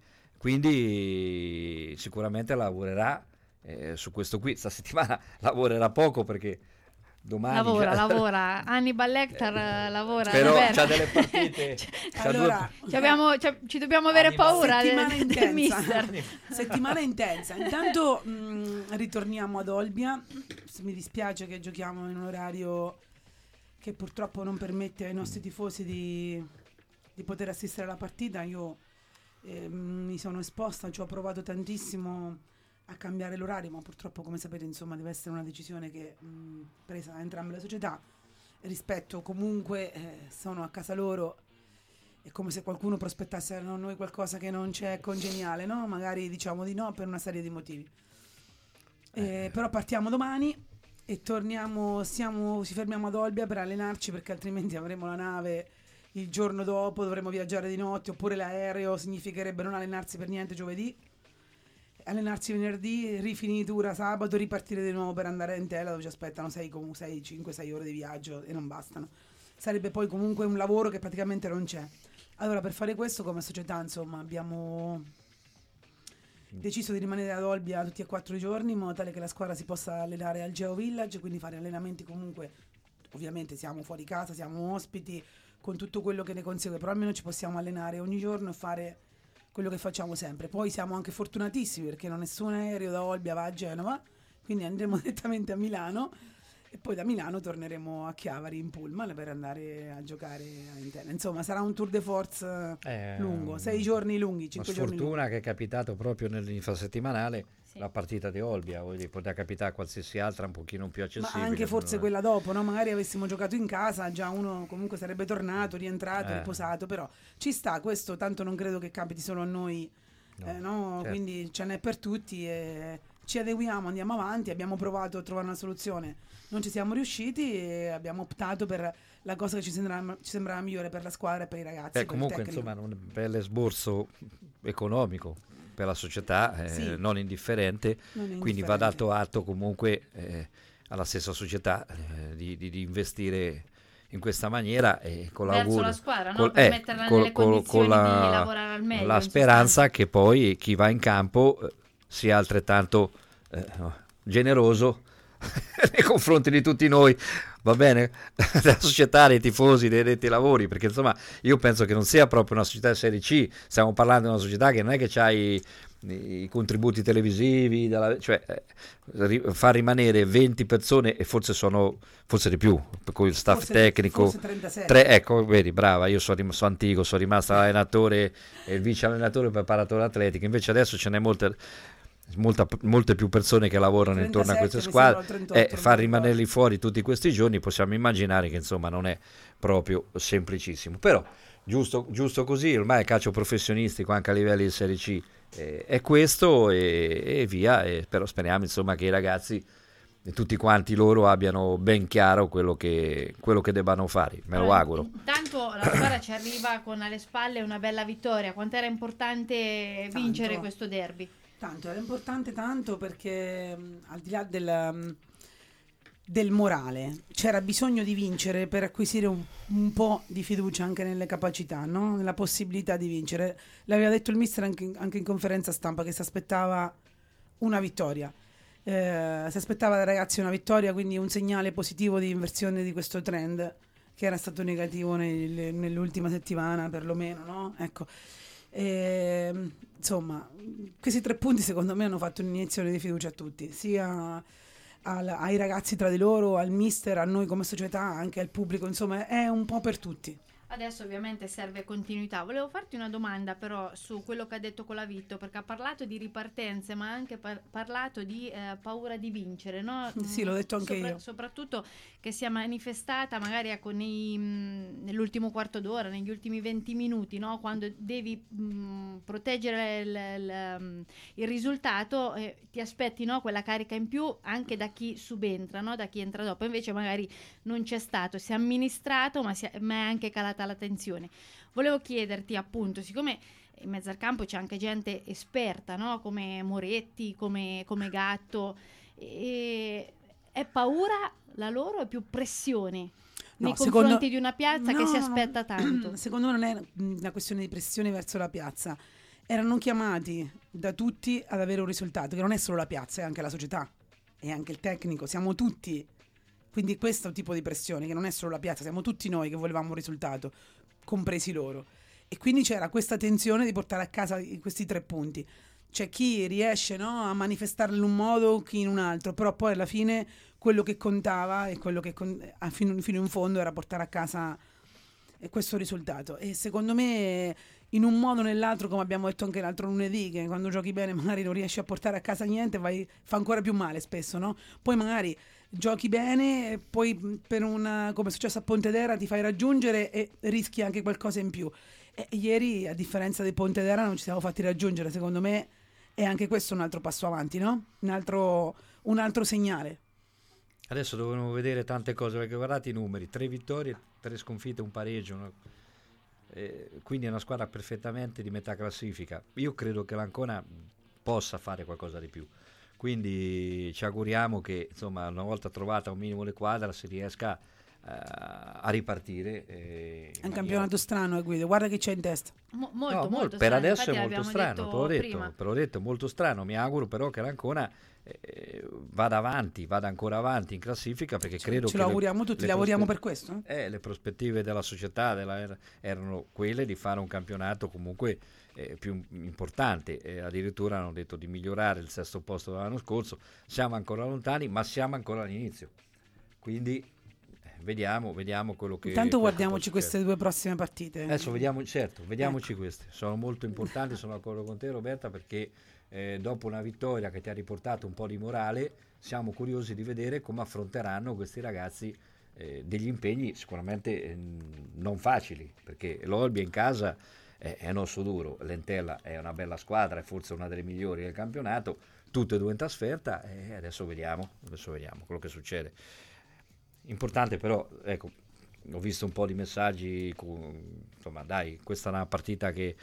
quindi sicuramente lavorerà eh, su questo qui. Sta settimana lavorerà poco perché domani lavora, già- lavora. Hannibal Lecter eh, lavora. però davvero. c'ha delle partite, c'ha Allora, due- Ci, abbiamo- ci- ci dobbiamo avere Hannibal. paura del, settimana del intensa. mister. Settimana intensa. Intanto mh, ritorniamo ad Olbia. Mi dispiace che giochiamo in un orario che purtroppo non permette ai nostri tifosi di, di poter assistere alla partita. Io eh, mi sono esposta, ci ho provato tantissimo a cambiare l'orario, ma purtroppo, come sapete, insomma, deve essere una decisione che mh, presa da entrambe le società. Rispetto comunque, eh, sono a casa loro. È come se qualcuno prospettasse a noi qualcosa che non c'è congeniale, no? Magari diciamo di no per una serie di motivi. Eh, però partiamo domani e torniamo, siamo, ci fermiamo ad Olbia per allenarci, perché altrimenti avremo la nave il giorno dopo, dovremo viaggiare di notte, oppure l'aereo significherebbe non allenarsi per niente giovedì, allenarsi venerdì, rifinitura sabato, ripartire di nuovo per andare in tela dove ci aspettano sei, cinque sei ore di viaggio e non bastano. Sarebbe poi comunque un lavoro che praticamente non c'è. Allora, per fare questo, come società, insomma, abbiamo deciso di rimanere ad Olbia tutti e quattro i giorni, in modo tale che la squadra si possa allenare al Geo Village, quindi fare allenamenti comunque, ovviamente siamo fuori casa, siamo ospiti, con tutto quello che ne consegue, però almeno ci possiamo allenare ogni giorno e fare quello che facciamo sempre. Poi siamo anche fortunatissimi perché non nessun aereo da Olbia va a Genova, quindi andremo direttamente a Milano e poi da Milano torneremo a Chiavari in pullman per andare a giocare a Interna. Insomma, sarà un tour de force Eh, lungo, sei giorni lunghi, cinque giorni lunghi. Sfortuna che è capitato proprio nell'infrasettimanale Sì. la partita di Olbia, voglio dire, poteva capitare qualsiasi altra un pochino più Ma accessibile. anche forse però- quella dopo, no? Magari avessimo giocato in casa, già uno comunque sarebbe tornato, rientrato, Eh. riposato, però ci sta, questo tanto non credo che capiti solo a noi, No, eh, no? certo. Quindi ce n'è per tutti e ci adeguiamo, andiamo avanti, abbiamo provato a trovare una soluzione, non ci siamo riusciti e abbiamo optato per la cosa che ci sembrava, ci sembrava migliore per la squadra e per i ragazzi. Eh, per il comunque tecnico. insomma un bel esborso economico per la società, eh, Sì. non indifferente, Non è quindi va indifferente. dato atto comunque eh, alla stessa società eh, di, di- di investire in questa maniera e con Verso l'augurio, la squadra, no? col- Per eh, metterla col- nelle col- condizioni con di la, lavorare al meglio, la in speranza che poi chi va in campo eh, sia altrettanto eh, generoso nei confronti di tutti noi, va bene? Della società, dei tifosi, dei detti lavori, perché insomma io penso che non sia proprio una società di serie C, stiamo parlando di una società che non è che c'ha i, i contributi televisivi, della, cioè eh, ri, far rimanere venti persone e forse sono forse di più, con il staff Forse- tecnico, forse trentasette. tre, ecco, vedi, brava, io sono, rim- sono antico, sono rimasto allenatore e il vice allenatore e preparatore atletico, invece adesso ce n'è molte molta- molte più persone che lavorano intorno a queste trentasette, mi squadre sembra, o trentotto, e far non mi rimanerli fuori tutti questi giorni possiamo immaginare che insomma non è proprio semplicissimo, però giusto, giusto così, ormai il calcio professionistico anche a livelli di Serie C eh, è questo e, e via, e però speriamo insomma che i ragazzi e tutti quanti loro abbiano ben chiaro quello che, quello che debbano fare, me lo Allora, auguro. Intanto la squadra ci arriva con alle spalle una bella vittoria. Quanto era importante vincere Tanto. questo derby? Tanto, era importante tanto perché mh, al di là del, mh, del morale c'era bisogno di vincere per acquisire un, un po' di fiducia anche nelle capacità, no? Nella possibilità di vincere. L'aveva detto il mister anche in, anche in conferenza stampa che si aspettava una vittoria. Eh, si aspettava dai ragazzi una vittoria, quindi un segnale positivo di inversione di questo trend che era stato negativo nel- nell'ultima settimana perlomeno, no? Ecco. E, insomma, questi tre punti secondo me hanno fatto un'iniezione di fiducia a tutti, sia al- ai ragazzi tra di loro, al mister, a noi come società, anche al pubblico, insomma è un po' per tutti. Adesso ovviamente serve continuità. Volevo farti una domanda però su quello che ha detto Colavitto, perché ha parlato di ripartenze ma ha anche par- parlato di eh, paura di vincere, no? Sì, l'ho detto anche io. Soprattutto che si è manifestata magari ecco, nei, mh, nell'ultimo quarto d'ora, negli ultimi venti minuti, no? Quando devi mh, proteggere il, il, um, il risultato, eh, ti aspetti no? quella carica in più anche da chi subentra, no? Da chi entra dopo. Invece magari non c'è stato, si è amministrato ma, si è, ma è anche calata la tensione. Volevo chiederti appunto, siccome in mezzo al campo c'è anche gente esperta, no? Come Moretti, come, come Gatto, e è paura la loro o è più pressione nei No, confronti secondo- di una piazza che No, si aspetta tanto? Secondo me non è una questione di pressione verso la piazza. Erano chiamati da tutti ad avere un risultato, che non è solo la piazza, è anche la società, è anche il tecnico, siamo tutti. Quindi questo tipo di pressione, che non è solo la piazza, siamo tutti noi che volevamo un risultato, compresi loro. E quindi c'era questa tensione di portare a casa i- questi tre punti. C'è chi riesce no, a manifestarlo in un modo, chi in un altro, però poi alla fine quello che contava e quello che con- a fino, fino in fondo era portare a casa eh, questo risultato. E secondo me in un modo o nell'altro, come abbiamo detto anche l'altro lunedì, che quando giochi bene magari non riesci a portare a casa niente, vai, fa ancora più male spesso, no? Poi magari giochi bene, poi mh, per una, come è successo a Pontedera, ti fai raggiungere e rischi anche qualcosa in più. E ieri, a differenza di Pontedera, non ci siamo fatti raggiungere, secondo me è anche questo un altro passo avanti, no? Un altro, un altro segnale. Adesso dovremo vedere tante cose, perché guardate i numeri, tre vittorie, tre sconfitte, un pareggio, no? Eh, quindi è una squadra perfettamente di metà classifica. Io credo che l'Ancona possa fare qualcosa di più, quindi ci auguriamo che insomma una volta trovata un minimo le quadra si riesca a ripartire. Eh, è un campionato strano, eh, Guido, guarda che c'è in testa. Mo- molto, no, molto per strano. adesso Infatti è molto strano, te l'ho detto, prima. te l'ho detto, è molto strano. Mi auguro però che l'Ancona eh, vada avanti, vada ancora avanti in classifica, perché Ce- credo ce che lo le- auguriamo tutti, le lavoriamo prospe- per questo, eh, le prospettive della società della, er- erano quelle di fare un campionato comunque eh, più importante, eh, addirittura hanno detto di migliorare il sesto posto dell'anno scorso. Siamo ancora lontani, ma siamo ancora all'inizio, quindi Vediamo, vediamo quello che... Intanto quello che guardiamoci può queste due prossime partite. Adesso vediamo, certo, vediamoci Ecco. queste. Sono molto importanti, sono d'accordo con te Roberta, perché eh, dopo una vittoria che ti ha riportato un po' di morale, siamo curiosi di vedere come affronteranno questi ragazzi eh, degli impegni sicuramente eh, non facili, perché l'Olbia in casa è, è un osso duro, l'Entella è una bella squadra, è forse una delle migliori del campionato, tutte e due in trasferta, e adesso vediamo, adesso vediamo quello che succede. Importante però, ecco, ho visto un po' di messaggi, con, insomma dai, questa è una partita che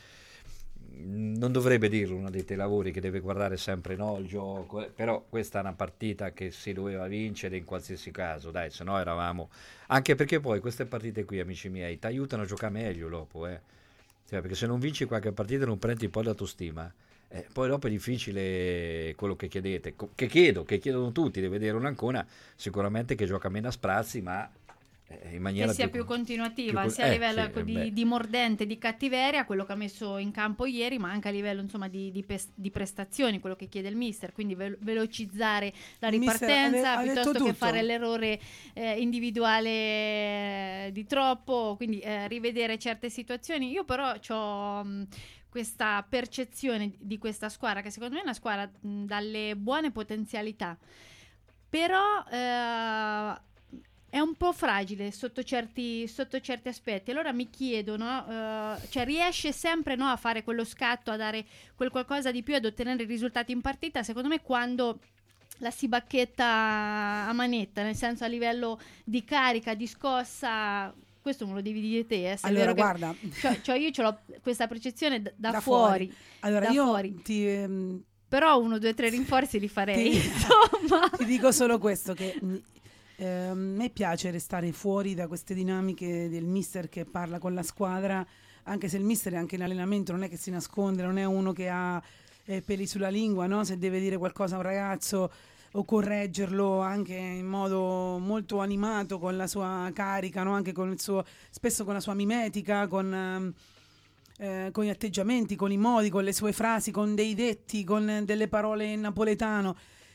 non dovrebbe dirlo uno dei lavori, che deve guardare sempre no il gioco, però questa è una partita che si doveva vincere in qualsiasi caso, dai, se no eravamo, anche perché poi queste partite qui, amici miei, ti aiutano a giocare meglio dopo, eh. Cioè, perché se non vinci qualche partita non prendi un po' l'autostima. Eh, poi dopo è difficile quello che chiedete, co- che chiedo, che chiedono tutti, di vedere un'Ancona sicuramente che gioca meno a sprazzi, ma eh, in maniera che sia più, più continuativa, più, sia a eh, livello sì, ecco, eh, di, beh. di mordente, di cattiveria, quello che ha messo in campo ieri, ma anche a livello insomma di, di, pes- di prestazioni, quello che chiede il mister, quindi ve- velocizzare la Il mister ripartenza ha de- ha piuttosto detto che tutto. fare l'errore eh, individuale eh, di troppo, quindi eh, rivedere certe situazioni. Io però c'ho mh, questa percezione di questa squadra, che secondo me è una squadra mh, dalle buone potenzialità, però eh, è un po' fragile sotto certi, sotto certi aspetti. Allora mi chiedo, no, eh, cioè riesce sempre no, a fare quello scatto, a dare quel qualcosa di più, ad ottenere risultati in partita, secondo me, quando la si bacchetta a manetta, nel senso a livello di carica, di scossa. Questo me lo devi dire te, eh, se è Allora, vero che- guarda, cioè, cioè io ce l'ho questa percezione da, da Da fuori, fuori. allora da io fuori. ti, ehm, Però uno, due, tre rinforzi li farei. Ti- Insomma. ti dico solo questo, che mh, ehm, a me piace restare fuori da queste dinamiche del mister che parla con la squadra, anche se il mister è anche in allenamento, non è che si nasconde, non è uno che ha eh, peli sulla lingua, no? Se deve dire qualcosa a un ragazzo o correggerlo anche in modo molto animato, con la sua carica, no? Anche con il suo, spesso con la sua mimetica, con, ehm, eh, con gli atteggiamenti, con i modi, con le sue frasi, con dei detti, con delle parole in napoletano.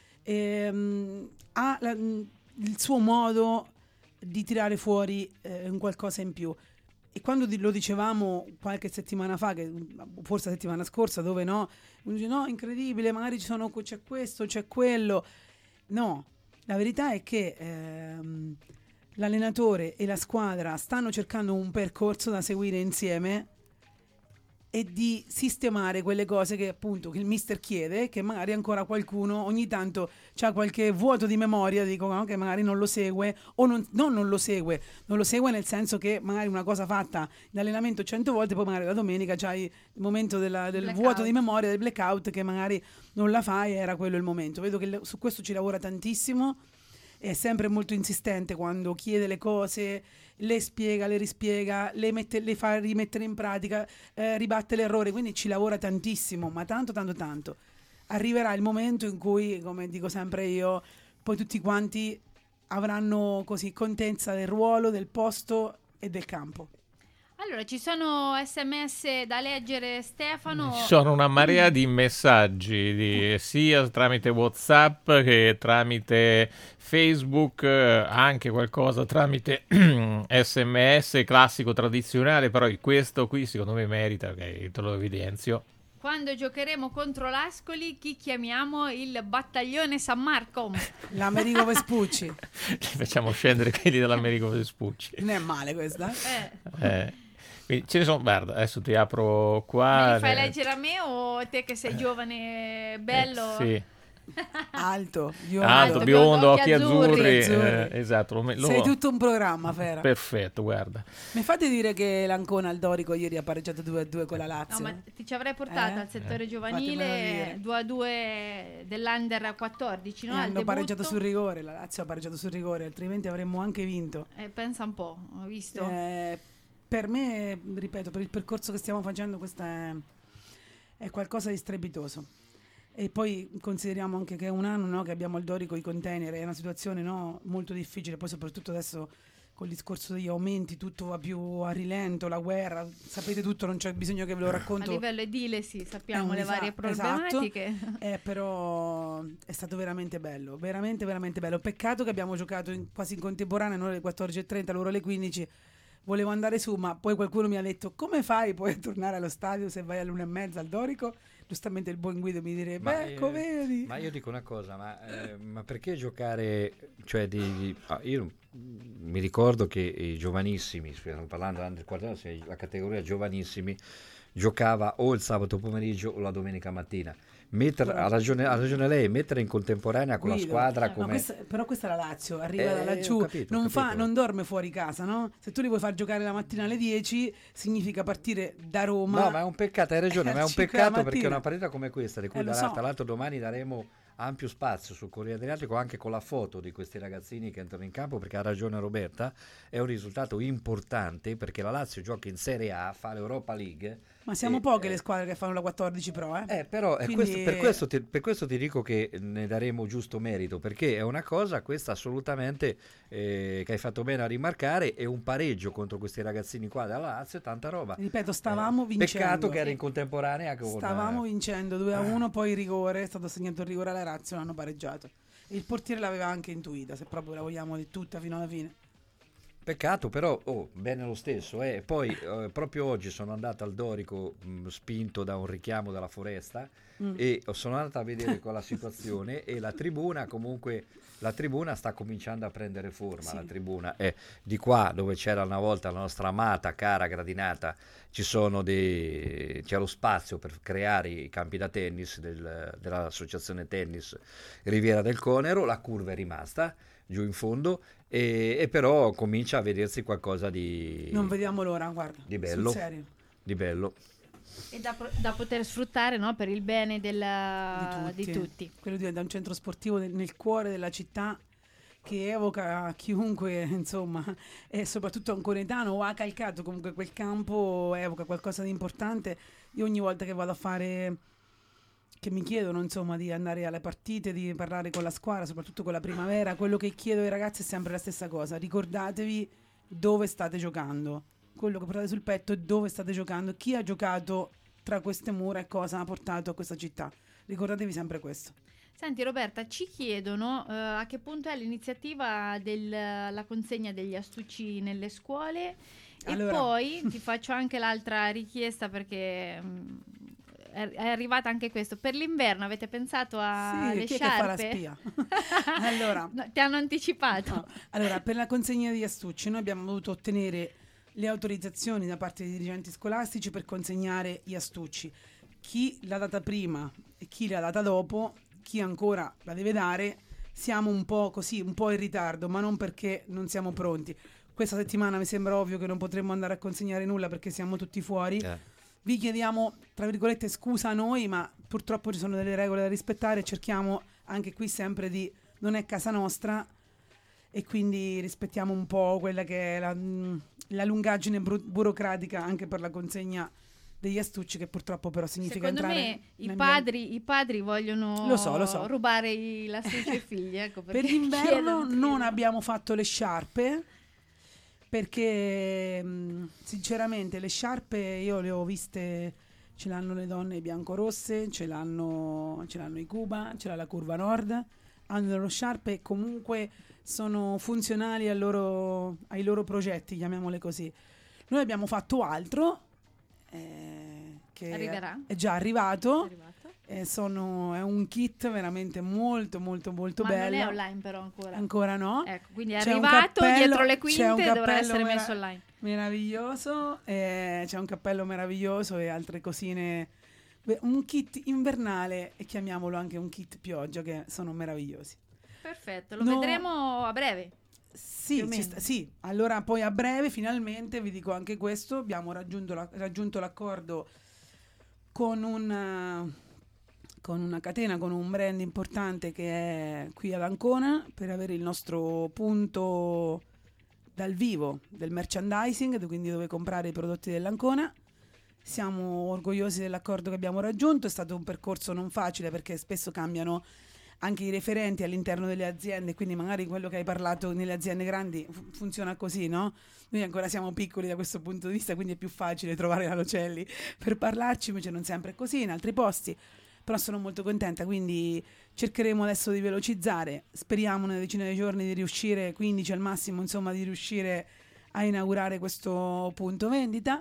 Ehm, ha la- il suo modo di tirare fuori eh, un qualcosa in più. E quando di- lo dicevamo qualche settimana fa, che forse la settimana scorsa, dove no, uno dice no, incredibile, magari ci sono, c'è questo, c'è quello. No, la verità è che ehm, l'allenatore e la squadra stanno cercando un percorso da seguire insieme e di sistemare quelle cose che appunto che il mister chiede, che magari ancora qualcuno ogni tanto c'ha qualche vuoto di memoria, dico no, che magari non lo segue o non, no, non lo segue, non lo segue nel senso che magari una cosa fatta in allenamento cento volte, poi magari la domenica c'hai il momento della- del Blackout. vuoto di memoria, del blackout, che magari non la fai, era quello il momento. Vedo che le- su questo ci lavora tantissimo, è sempre molto insistente quando chiede le cose, le spiega, le rispiega, le, mette, le fa rimettere in pratica, eh, ribatte l'errore, quindi ci lavora tantissimo, ma tanto tanto tanto. Arriverà il momento in cui, come dico sempre io, poi tutti quanti avranno così contezza del ruolo, del posto e del campo. Allora, ci sono sms da leggere, Stefano. Ci sono una marea di messaggi di- sia tramite WhatsApp che tramite Facebook, eh, anche qualcosa tramite sms classico tradizionale, però questo qui secondo me merita, ok, te lo evidenzio. Quando giocheremo contro l'Ascoli, chi chiamiamo il battaglione San Marco? L'Americo Vespucci. Ci facciamo scendere quelli dell'Americo Vespucci. Non è male questa. Eh, Eh, quindi ce ne sono, guarda, adesso ti apro me qua. li fai le- leggere a me o te che sei giovane, bello? Eh, sì. Alto, biondo, alto, biondo, occhi, occhi azzurri, azzurri. eh, esatto. Lo, lo- Sei tutto un programma, Fera. Perfetto, guarda. Mi fate dire che l'Ancona al Dorico ieri ha pareggiato due a due con la No, Lazio? ma ti ci avrei portato Eh? al settore Eh. giovanile Fatemelo dire. due a due dell'Under quattordici, no? E Al hanno debutto. pareggiato sul rigore, la Lazio ha pareggiato sul rigore, altrimenti avremmo anche vinto. Eh, pensa un po', ho visto. Eh, per me, ripeto, per il percorso che stiamo facendo, questo è, è qualcosa di strepitoso. E poi consideriamo anche che è un anno, no, che abbiamo al Dorico i container, è una situazione, no, molto difficile, poi soprattutto adesso col discorso degli aumenti tutto va più a rilento, la guerra, sapete tutto, non c'è bisogno che ve lo A racconto. livello edile sì, È sappiamo un le disa- varie problematiche. Eh, però è stato veramente bello, veramente veramente bello. Peccato che abbiamo giocato in- quasi in contemporanea, noi alle quattordici e trenta, loro alle quindici. Volevo andare su, ma poi qualcuno mi ha detto: come fai poi a tornare allo stadio se vai all'una e mezza al Dorico? Giustamente il buon Guido mi direbbe: Ma, ecco, eh, vedi. ma io dico una cosa, ma, eh, ma perché giocare, cioè di, di- ah, io mi ricordo che i giovanissimi, stiamo parlando under quattordici, la categoria giovanissimi giocava o il sabato pomeriggio o la domenica mattina. Mettere, ha, ragione, ha ragione lei, mettere in contemporanea con Guido, la squadra eh, No, come... questa- però questa è la Lazio, arriva Eh, da ho laggiù, capito, ho non, fa- capito. non dorme fuori casa, no? Se tu li vuoi far giocare la mattina alle dieci, significa partire da Roma. No, ma è un peccato, hai ragione, ma è un cinque peccato la perché mattina. una partita come questa, di cui Eh, lo darà- so. tra l'altro domani daremo ampio spazio sul Corriere Adriatico anche con la foto di questi ragazzini che entrano in campo, perché ha ragione Roberta, è un risultato importante perché la Lazio gioca in Serie A, fa l'Europa League. Ma siamo e- poche eh, le squadre che fanno la quattordici Pro, eh? Eh, però è Quindi- questo- per, questo ti, per questo ti dico che ne daremo giusto merito, perché è una cosa questa assolutamente eh, che hai fatto bene a rimarcare, è un pareggio contro questi ragazzini qua della Lazio e tanta roba. Ripeto, stavamo Eh, vincendo. Peccato che era in contemporanea con... Stavamo vincendo due a uno, poi il rigore, è stato segnato il rigore alla Lazio, l'hanno pareggiato. Il portiere l'aveva anche intuita, se proprio la vogliamo di tutta fino alla fine. Peccato, però, oh, bene lo stesso. Eh. Poi, eh, proprio oggi sono andato al Dorico, mh, spinto da un richiamo dalla foresta, Mm. e sono andato a vedere quella situazione e la tribuna, comunque, la tribuna sta cominciando a prendere forma. Sì. La tribuna è di qua, dove c'era una volta la nostra amata, cara gradinata, ci sono dei, c'è lo spazio per creare i campi da tennis del- dell'associazione tennis Riviera del Conero, la curva è rimasta giù in fondo, e, e però comincia a vedersi qualcosa di, Non vediamo l'ora, guarda. di bello. Sul serio. di bello. E da, pro- da poter sfruttare, no, per il bene della- Di di tutti. tutti. Quello diventa un centro sportivo nel, nel cuore della città che evoca a chiunque, insomma, e soprattutto ancoretano o ha calcato comunque quel campo, evoca qualcosa di importante. Io ogni volta che vado a fare, che mi chiedono insomma di andare alle partite, di parlare con la squadra, soprattutto con la primavera, quello che chiedo ai ragazzi è sempre la stessa cosa: ricordatevi dove state giocando, quello che portate sul petto è dove state giocando, chi ha giocato tra queste mura e cosa ha portato a questa città. Ricordatevi sempre questo. Senti Roberta, ci chiedono eh, a che punto è l'iniziativa della consegna degli astucci nelle scuole. Allora. E poi ti faccio anche l'altra richiesta, perché mh, è, è arrivata anche questo. Per l'inverno avete pensato alle Sì, chi è che fa la sciarpe? spia? Allora, No, ti hanno anticipato. no. Allora, per la consegna degli astucci noi abbiamo dovuto ottenere le autorizzazioni da parte dei dirigenti scolastici per consegnare gli astucci. Chi l'ha data prima e chi l'ha data dopo, chi ancora la deve dare, siamo un po' così, un po' in ritardo, ma non perché non siamo pronti. Questa settimana mi sembra ovvio che non potremmo andare a consegnare nulla perché siamo tutti fuori. Eh. Vi chiediamo, tra virgolette, scusa a noi, ma purtroppo ci sono delle regole da rispettare e cerchiamo anche qui sempre di... non è casa nostra e quindi rispettiamo un po' quella che è la, mh, la lungaggine bru- burocratica anche per la consegna degli astucci, che purtroppo però significa Secondo entrare me i nel padri, i padri vogliono Lo so, lo so. rubare i l'astuccio ai figli. Ecco, Per perché l'inverno chiedono, non chiedono. abbiamo fatto le sciarpe perché mh, sinceramente le sciarpe io le ho viste, ce l'hanno le donne biancorosse, ce l'hanno, ce l'hanno i Cuba, ce l'ha la Curva Nord, hanno le loro sciarpe e comunque sono funzionali al loro, ai loro progetti, chiamiamole così. Noi abbiamo fatto altro eh, che Arriverà. è già arrivato. È arrivato. Eh, sono, è un kit veramente molto molto molto Ma bello. non è online però ancora. Ancora no. Ecco, quindi è C'è un arrivato cappello- dietro le c'è quinte, un dovrà cappello essere mera- messo online. Meraviglioso, eh, c'è un cappello meraviglioso e altre cosine un kit invernale e chiamiamolo anche un kit pioggia, che sono meravigliosi. Perfetto, lo No. vedremo a breve. Sì, Più o ci meno. sta- sì, allora poi a breve finalmente vi dico anche questo, abbiamo raggiunto, la- raggiunto l'accordo con una, con una catena, con un brand importante che è qui ad Ancona, per avere il nostro punto dal vivo del merchandising, quindi dove comprare i prodotti dell'Ancona. Siamo orgogliosi dell'accordo che abbiamo raggiunto, è stato un percorso non facile perché spesso cambiano anche i referenti all'interno delle aziende, quindi magari quello che hai parlato nelle aziende grandi fu- funziona così, no? Noi ancora siamo piccoli da questo punto di vista, quindi è più facile trovare la Nocelli per parlarci, invece non sempre è così in altri posti, però sono molto contenta, quindi cercheremo adesso di velocizzare, speriamo una decina di giorni di riuscire, quindici al massimo, insomma, di riuscire a inaugurare questo punto vendita,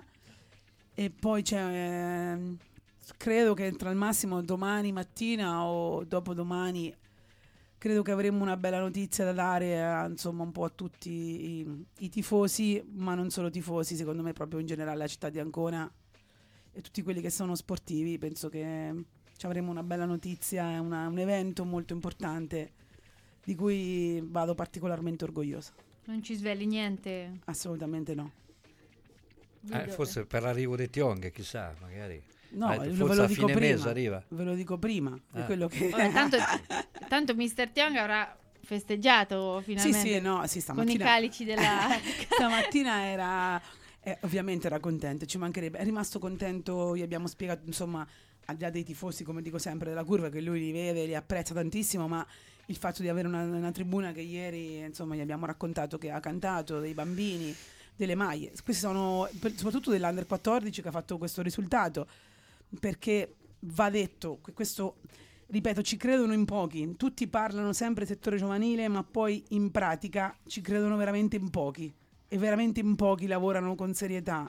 e poi c'è... ehm, credo che tra il massimo domani mattina o dopodomani credo che avremo una bella notizia da dare a, insomma, un po' a tutti i, i tifosi, ma non solo tifosi, secondo me proprio in generale la città di Ancona e tutti quelli che sono sportivi. Penso che ci avremo una bella notizia, una- un evento molto importante di cui vado particolarmente orgogliosa. Non ci sveli niente. Assolutamente no. Eh, forse per l'arrivo di Tiong, chissà, magari. No, Ah, lo- forse ve lo a dico fine mese prima. arriva. Ve lo dico prima, è Ah. quello che Vabbè, tanto, tanto mister Tiong avrà festeggiato Sì, finalmente sì, no, sì, con i stamattina calici della... stamattina era eh, ovviamente era contento, ci mancherebbe, è rimasto contento, gli abbiamo spiegato, insomma, al di là dei tifosi, come dico sempre, della curva, che lui li vede, li apprezza tantissimo, ma il fatto di avere una, una tribuna che ieri, insomma, gli abbiamo raccontato che ha cantato, dei bambini, delle maglie, questi sono per- soprattutto dell'Under quattordici che ha fatto questo risultato, perché va detto che questo, ripeto, ci credono in pochi, tutti parlano sempre settore giovanile, ma poi in pratica ci credono veramente in pochi, e veramente in pochi lavorano con serietà,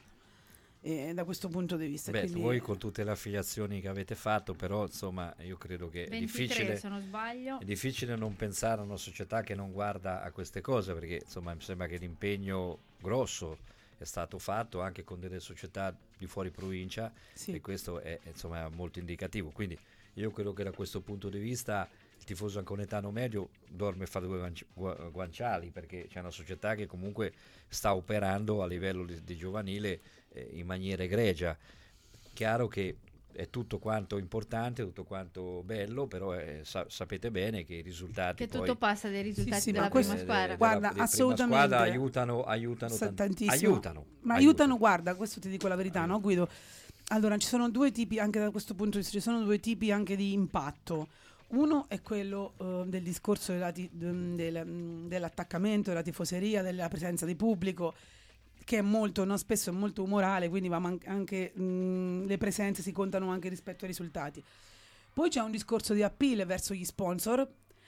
eh, da questo punto di vista. Beh, Quindi, voi con tutte le affiliazioni che avete fatto, però insomma io credo che è ventitré difficile, se non sbaglio. è difficile non pensare a una società che non guarda a queste cose, perché insomma mi sembra che l'impegno grosso è stato fatto anche con delle società di fuori provincia, sì. e questo è insomma molto indicativo. Quindi io credo che da questo punto di vista il tifoso anconetano medio dorme fra due guanci- gua- guanciali, perché c'è una società che comunque sta operando a livello di, di giovanile eh, in maniera egregia. Chiaro che è tutto quanto importante, tutto quanto bello, però eh, sa- sapete bene che i risultati Che poi tutto passa dai risultati sì, della ma questo- prima eh, squadra. de- Guarda, della- della prima assolutamente. squadra aiutano, aiutano Sa- tant- tantissimo. aiutano, Ma aiutano, guarda, questo ti dico la verità, no Guido? Allora, ci sono due tipi, anche da questo punto di vista, ci sono due tipi anche di impatto. Uno è quello eh, del discorso della ti- de- del- mm, dell'attaccamento, della tifoseria, della presenza di pubblico, che è molto, no, spesso è molto umorale, quindi va man- anche mh, le presenze si contano anche rispetto ai risultati. Poi c'è un discorso di appeal verso gli sponsor,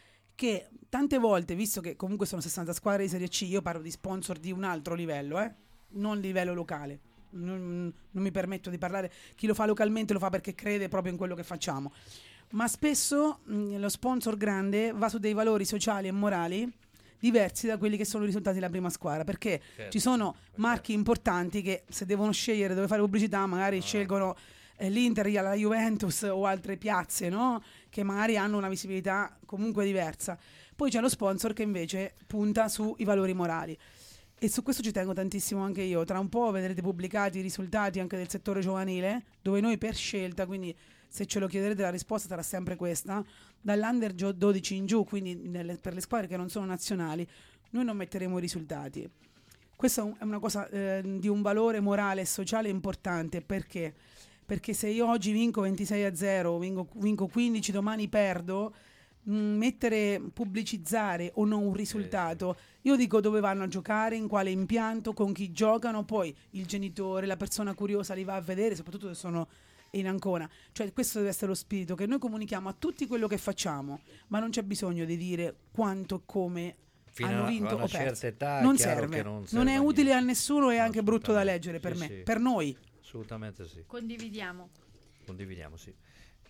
che tante volte, visto che comunque sono sessanta squadre di Serie C, io parlo di sponsor di un altro livello, eh? Non livello locale. Non, non mi permetto di parlare, chi lo fa localmente lo fa perché crede proprio in quello che facciamo, ma spesso mh, lo sponsor grande va su dei valori sociali e morali diversi da quelli che sono i risultati della prima squadra, perché Certo, ci sono perché- marchi importanti che se devono scegliere dove fare pubblicità magari scelgono eh, l'Inter, la Juventus o altre piazze, no? Che magari hanno una visibilità comunque diversa. Poi c'è lo sponsor che invece punta sui valori morali, e su questo ci tengo tantissimo anche io. Tra un po' vedrete pubblicati i risultati anche del settore giovanile, dove noi per scelta, quindi se ce lo chiederete la risposta sarà sempre questa, dall'Under dodici in giù, quindi nelle- per le squadre che non sono nazionali, noi non metteremo i risultati. Questa è una cosa eh, di un valore morale e sociale importante, perché? Perché se io oggi vinco ventisei a zero, vinco, vinco quindici, domani perdo, mh, mettere, pubblicizzare o no un risultato, io dico dove vanno a giocare, in quale impianto, con chi giocano, poi il genitore, la persona curiosa li va a vedere, soprattutto se sono in Ancona. Cioè questo deve essere lo spirito, che noi comunichiamo a tutti quello che facciamo, ma non c'è bisogno di dire quanto e come Fino hanno a- vinto a una o perso. certa età è non chiaro serve, che non non, serve è a utile niente. a nessuno, è No, anche brutto da assolutamente. leggere per Sì, me, sì. per noi. Assolutamente sì, Condividiamo. condividiamo, sì.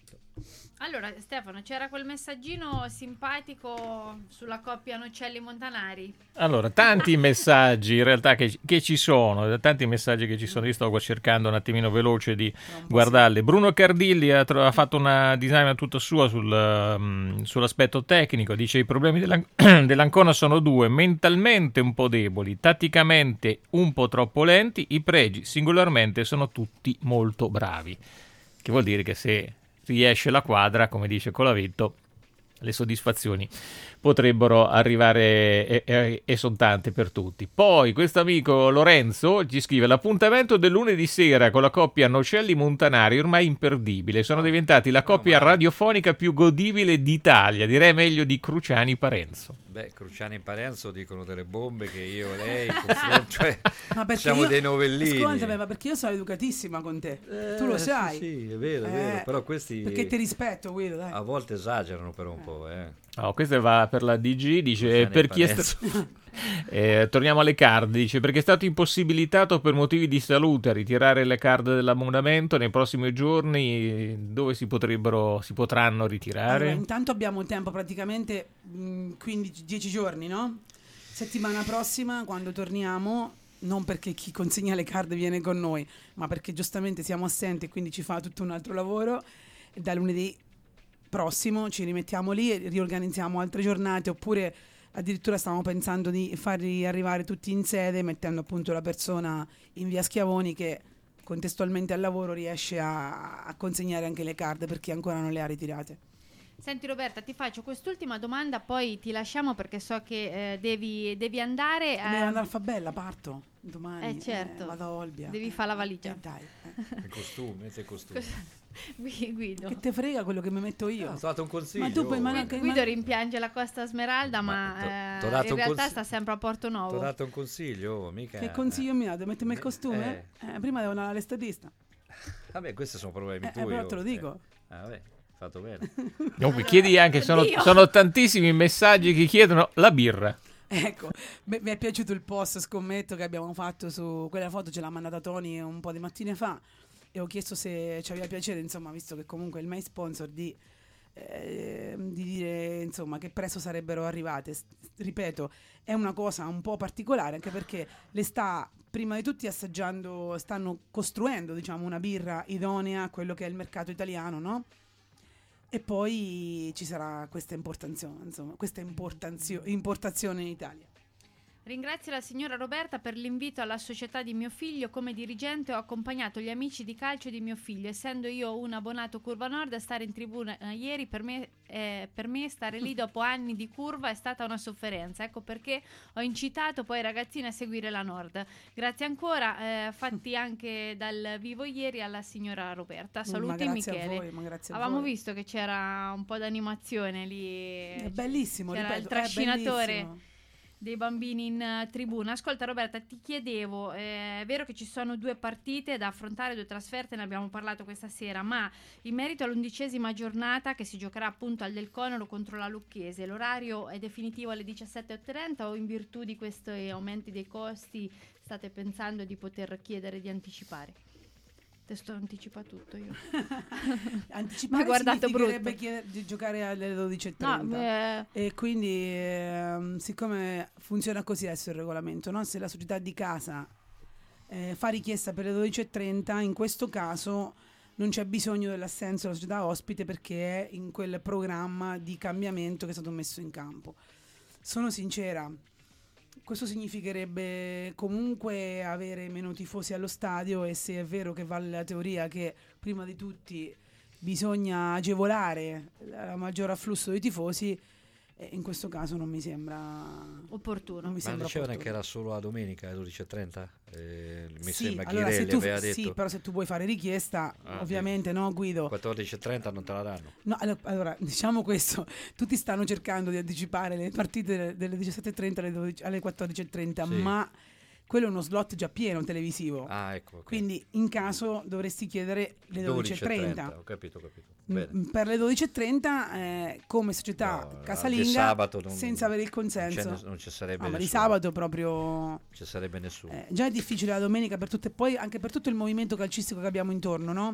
Allora Stefano, c'era quel messaggino simpatico sulla coppia Nocelli-Montanari? Allora, tanti messaggi in realtà che, che ci sono, tanti messaggi che ci sono, io sto cercando un attimino veloce di guardarli. Bruno Cardilli ha, tro- ha fatto una design tutta sua sul, um, sull'aspetto tecnico, dice i problemi dell'An- dell'Ancona sono due, mentalmente un po' deboli, tatticamente un po' troppo lenti, i pregi singolarmente sono tutti molto bravi, che vuol dire che se riesce la quadra, come dice Colavitto, le soddisfazioni potrebbero arrivare e, e, e sono tante per tutti. Poi questo amico Lorenzo ci scrive: l'appuntamento del lunedì sera con la coppia Nocelli-Montanari ormai imperdibile, sono diventati la coppia radiofonica più godibile d'Italia, direi meglio di Cruciani-Parenzo. Beh, Cruciani-Parenzo dicono delle bombe che io e lei confronto, cioè, ma siamo io, dei novellini. Ascolta, ma perché io sono educatissima con te, eh, tu lo sai. Sì, sì, è vero, è eh, vero, però questi perché ti rispetto, Guido, dai. A volte esagerano però un eh. po', eh. Oh, questa va per la D G, dice per chi è sta... eh, torniamo alle card, dice perché è stato impossibilitato per motivi di salute a ritirare le card dell'abbonamento nei prossimi giorni, dove si potrebbero si potranno ritirare? Allora, intanto abbiamo tempo praticamente mh, quindici dieci giorni, no? Settimana prossima quando torniamo, non perché chi consegna le card viene con noi, ma perché giustamente siamo assenti e quindi ci fa tutto un altro lavoro, e da lunedì prossimo ci rimettiamo lì e riorganizziamo altre giornate, oppure addirittura stiamo pensando di farli arrivare tutti in sede, mettendo appunto la persona in via Schiavoni che contestualmente al lavoro riesce a, a consegnare anche le card per chi ancora non le ha ritirate. Senti Roberta, ti faccio quest'ultima domanda, poi ti lasciamo perché so che eh, devi, devi andare. Devo eh... andare a Fabella, parto domani. Eh certo, eh, vado a Olbia. Devi fare la valigia. Eh, dai. Eh. Il costume, mette il costume. Guido. Che te frega quello che mi metto io? No, ho dato un consiglio. Ma tu puoi, ma Guido, Guido rimpiange la Costa Smeralda, ma, ma to, eh, in realtà consi- sta sempre a Porto Nuovo. Ti ho dato un consiglio, mica. Che consiglio mi date? Mettermi il costume? Eh. Eh, prima devo andare all'estetista. Vabbè, questi sono problemi eh, tuoi. Eh, però te lo dico. Eh. Ah, vabbè, fatto bene. Comunque chiedi anche, sono, sono tantissimi messaggi che chiedono la birra. Ecco, mi è piaciuto il post, scommetto, che abbiamo fatto su quella foto, ce l'ha mandata Tony un po' di mattine fa e ho chiesto se ci aveva piacere, insomma, visto che comunque è il main sponsor, di, eh, di dire insomma che presto sarebbero arrivate. S- ripeto, è una cosa un po' particolare, anche perché le sta prima di tutti assaggiando, stanno costruendo, diciamo, una birra idonea a quello che è il mercato italiano, no? E poi ci sarà questa importazione, insomma, questa importazio- importazione in Italia. Ringrazio la signora Roberta per l'invito alla società di mio figlio. Come dirigente ho accompagnato gli amici di calcio di mio figlio, essendo io un abbonato Curva Nord. A stare in tribuna eh, ieri per me, eh, per me stare lì dopo anni di curva è stata una sofferenza, ecco perché ho incitato poi i ragazzini a seguire la Nord. Grazie ancora, eh, fatti anche dal vivo ieri alla signora Roberta. Saluti ma Michele. A voi, ma grazie a Avevamo voi. visto che c'era un po' d'animazione lì, è bellissimo, c'era ripeto, il trascinatore è bellissimo. Dei bambini in uh, tribuna. Ascolta Roberta, ti chiedevo, eh, è vero che ci sono due partite da affrontare, due trasferte, ne abbiamo parlato questa sera, ma in merito all'undicesima giornata che si giocherà appunto al Del Conero contro la Lucchese, l'orario è definitivo alle diciassette e trenta o in virtù di questi aumenti dei costi state pensando di poter chiedere di anticipare? Te sto anticipa tutto io. Anticipare guardato significherebbe brutto. chiedere di giocare alle dodici e trenta. No, eh, e quindi ehm, siccome funziona così adesso il regolamento, no? Se la società di casa eh, fa richiesta per le dodici e trenta, in questo caso non c'è bisogno dell'assenso della società ospite perché è in quel programma di cambiamento che è stato messo in campo. Sono sincera, questo significherebbe comunque avere meno tifosi allo stadio, e se è vero che vale la teoria che prima di tutti bisogna agevolare il maggior afflusso di tifosi, eh, in questo caso non mi sembra opportuno. Non mi Ma sembra dicevano opportuno. che era solo a domenica alle dodici e trenta? Eh, mi Sì, sembra allora, se Ghirelli tu, aveva detto. sì, però se tu vuoi fare richiesta, Ah, ovviamente, no, Guido? quattordici e trenta non te la danno. No, allo- allora, diciamo questo, tutti stanno cercando di anticipare le partite delle diciassette e trenta alle, dodici alle quattordici e trenta, Sì. ma quello è uno slot già pieno televisivo. Ah, ecco. ok. Quindi in caso dovresti chiedere le dodici e trenta. Ho capito, ho capito. Mm, Bene. Per le dodici e trenta, eh, come società No, di casalinga, sabato non- senza avere il non c'è consenso. ness- non ci sarebbe Ah, ma di nessuno. sabato proprio Non ci sarebbe nessuno. eh, già è difficile la domenica per tutte, poi anche per tutto il movimento calcistico che abbiamo intorno, no?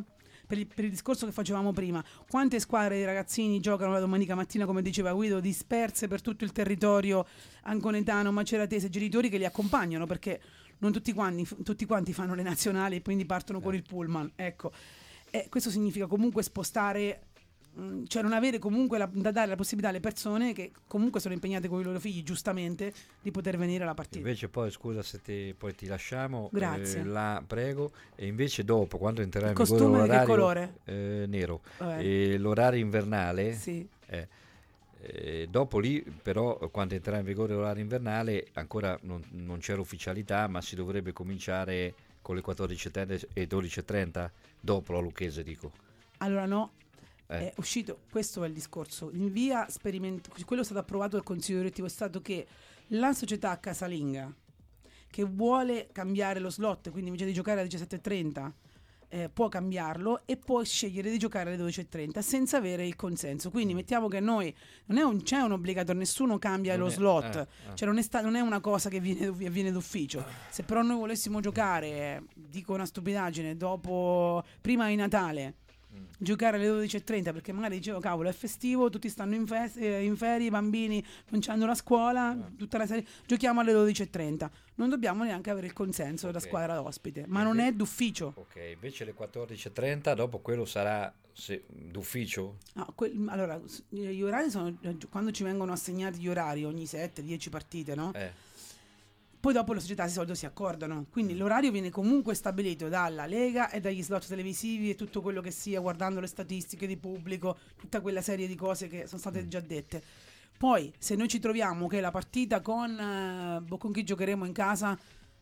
per il, per il discorso che facevamo prima. Quante squadre di ragazzini giocano la domenica mattina, come diceva Guido, disperse per tutto il territorio anconetano, maceratese, genitori che li accompagnano, perché non tutti quanti, tutti quanti fanno le nazionali e quindi partono con il pullman, ecco. E questo significa comunque spostare, mh, cioè non avere comunque la, da dare la possibilità alle persone che comunque sono impegnate con i loro figli, giustamente, di poter venire alla partita. Invece poi, scusa se ti, poi ti lasciamo, Grazie. eh, la prego, e invece dopo, quando entrerà in Il vigore costume di che l'orario colore? eh, nero, Eh. e l'orario invernale, Sì. eh, eh, dopo lì però, quando entrerà in vigore l'orario invernale, ancora non, non c'era ufficialità, ma si dovrebbe cominciare con le quattordici e trenta e dodici e trenta dopo la Lucchese, dico. Allora no, Eh. è uscito, questo è il discorso. In via sperimento, quello è stato approvato dal Consiglio direttivo, è stato che la società casalinga che vuole cambiare lo slot, quindi invece di giocare alle diciassette e trenta eh, può cambiarlo e può scegliere di giocare alle dodici e trenta senza avere il consenso. Quindi mettiamo che noi non è un, c'è un obbligatorio, nessuno cambia Non lo è- slot, eh, eh. cioè non è, sta- non è una cosa che viene, avviene d'ufficio. Se però noi volessimo giocare, eh, dico una stupidaggine, dopo prima di Natale, giocare alle dodici e trenta, perché magari dicevo cavolo è festivo, tutti stanno in, fes- eh, in ferie, i bambini non hanno la scuola, tutta la serie, giochiamo alle dodici e trenta, non dobbiamo neanche avere il consenso della Ok. squadra ospite, ma non è d'ufficio. Ok, invece le quattordici e trenta, dopo quello sarà se, d'ufficio? No, que- allora s- gli orari sono quando ci vengono assegnati gli orari ogni sette dieci partite, no? Eh. Poi dopo le società di solito si accordano, quindi l'orario viene comunque stabilito dalla Lega e dagli slot televisivi e tutto quello che sia, guardando le statistiche di pubblico, tutta quella serie di cose che sono state già dette. Poi se noi ci troviamo che la partita con, eh, boh, con chi giocheremo in casa,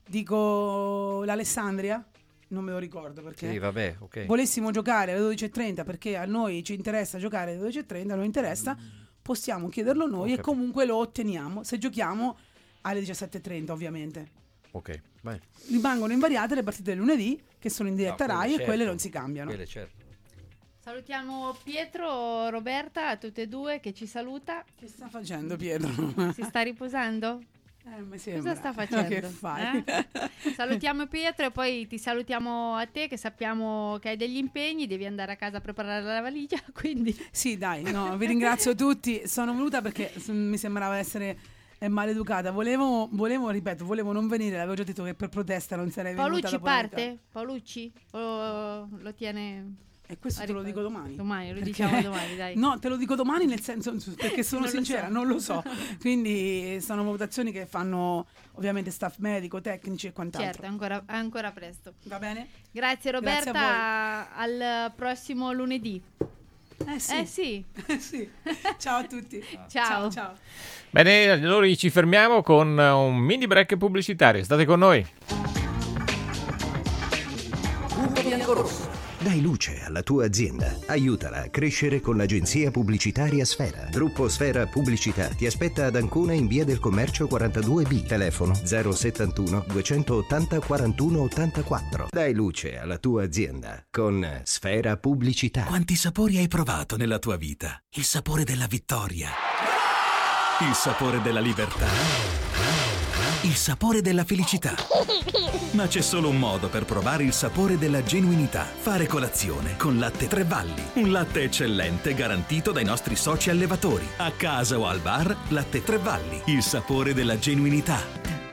dico l'Alessandria, non me lo ricordo perché Sì, vabbè, ok. volessimo giocare alle dodici e trenta perché a noi ci interessa giocare alle dodici e trenta, non interessa, possiamo chiederlo noi Ho e capito. comunque lo otteniamo se giochiamo alle diciassette e trenta, ovviamente. Ok, bene. Rimangono invariate le partite del lunedì che sono in diretta No, quelle Rai e certo, quelle non si cambiano. Quelle certo. Salutiamo Pietro, Roberta, tutte e due che ci saluta. Che sta facendo Pietro? Si sta riposando? Eh, mi sembra. Cosa sta facendo? Che fai? Eh? Salutiamo Pietro e poi ti salutiamo a te, che sappiamo che hai degli impegni, devi andare a casa a preparare la valigia, quindi Sì, dai, no, vi ringrazio tutti. Sono venuta perché s- mi sembrava essere eh, maleducata. Volevo, volevo, ripeto, volevo non venire, l'avevo già detto che per protesta non sarei venuta. Paolucci dopo la parte? Paolucci? O lo tiene E questo a te lo riparo- dico domani. Domani, lo Perché- diciamo domani, dai. No, te lo dico domani nel senso perché sono Non lo sincera, so. non lo so. Quindi sono votazioni che fanno ovviamente staff medico, tecnici e quant'altro. Certo, è ancora, è ancora presto. Va bene? Grazie Roberta, Grazie a al prossimo lunedì. Eh sì. Eh sì, Sì. Ciao a tutti. ciao. Ciao. Bene, allora ci fermiamo con un mini break pubblicitario. State con noi. Punto bianco-rosso. Dai luce alla tua azienda. Aiutala a crescere con l'agenzia pubblicitaria Sfera. Gruppo Sfera Pubblicità ti aspetta ad Ancona in via del Commercio quarantadue B. Telefono zero settantuno duecentottanta quarantuno ottantaquattro. Dai luce alla tua azienda con Sfera Pubblicità. Quanti sapori hai provato nella tua vita? Il sapore della vittoria, il sapore della libertà, il sapore della felicità. Ma c'è solo un modo per provare il sapore della genuinità. Fare colazione con Latte Tre Valli. Un latte eccellente garantito dai nostri soci allevatori. A casa o al bar, Latte Tre Valli. Il sapore della genuinità.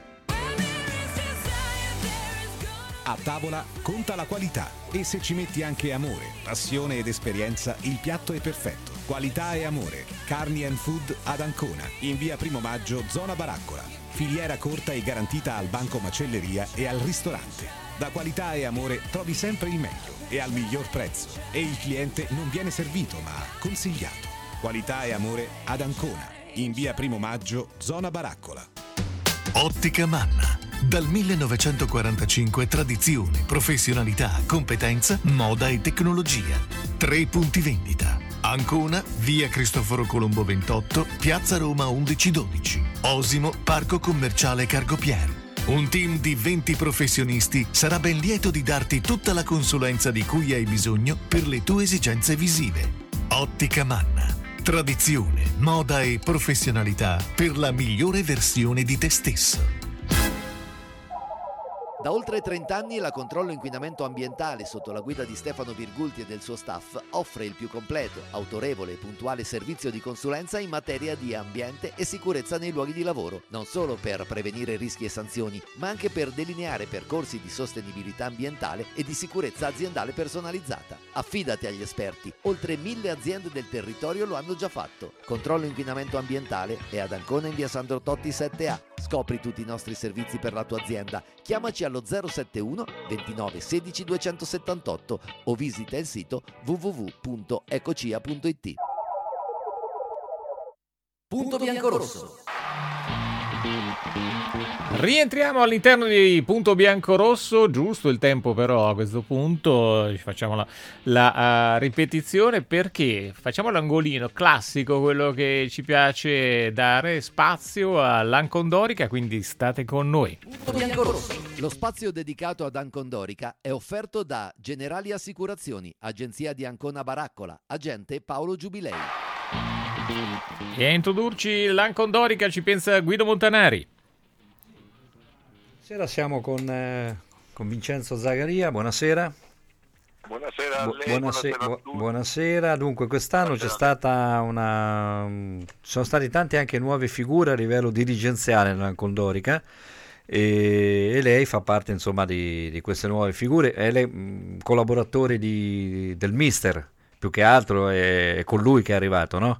A tavola conta la qualità e se ci metti anche amore, passione ed esperienza, il piatto è perfetto. Qualità e amore. Carni and Food ad Ancona, in via Primo Maggio, zona Baraccola. Filiera corta e garantita al banco macelleria e al ristorante. Da Qualità e Amore trovi sempre il meglio e al miglior prezzo. E il cliente non viene servito ma consigliato. Qualità e Amore ad Ancona, in via Primo Maggio, zona Baraccola. Ottica Manna. Dal millenovecentoquarantacinque tradizione, professionalità, competenza, moda e tecnologia. Tre punti vendita. Ancona, via Cristoforo Colombo ventotto, piazza Roma undici dodici. Osimo, parco commerciale Cargopier. Un team di venti professionisti sarà ben lieto di darti tutta la consulenza di cui hai bisogno per le tue esigenze visive. Ottica Manna. Tradizione, moda e professionalità per la migliore versione di te stesso. Da oltre trenta anni la Controllo Inquinamento Ambientale, sotto la guida di Stefano Virgulti e del suo staff, offre il più completo, autorevole e puntuale servizio di consulenza in materia di ambiente e sicurezza nei luoghi di lavoro, non solo per prevenire rischi e sanzioni, ma anche per delineare percorsi di sostenibilità ambientale e di sicurezza aziendale personalizzata. Affidati agli esperti, oltre mille aziende del territorio lo hanno già fatto. Controllo Inquinamento Ambientale è ad Ancona in via Sandro Totti sette A. Scopri tutti i nostri servizi per la tua azienda. Chiamaci allo zero sette uno ventinove sedici duecentosettantotto o visita il sito w w w punto ecocia punto it. Punto biancorosso. Rientriamo all'interno di Punto Biancorosso, giusto il tempo però a questo punto, ci facciamo la, la uh, ripetizione perché facciamo l'angolino classico, quello che ci piace dare spazio all'Ancondorica, quindi state con noi. Punto Biancorosso. Lo spazio dedicato ad Ancondorica è offerto da Generali Assicurazioni, agenzia di Ancona Baraccola, agente Paolo Giubilei. E a introdurci l'Ancondorica ci pensa Guido Montanari. Sera siamo con, eh, con Vincenzo Zagaria, buonasera. Buonasera a Bu- lei, buonasera, buonasera a bu- tutti. buonasera. Dunque quest'anno Buonasera. c'è stata una ci sono stati tanti anche nuove figure a livello dirigenziale nell'Ancondorica e, e lei fa parte insomma di, di queste nuove figure, è lei mh, collaboratore di, del mister, più che altro è, è con lui che è arrivato, no?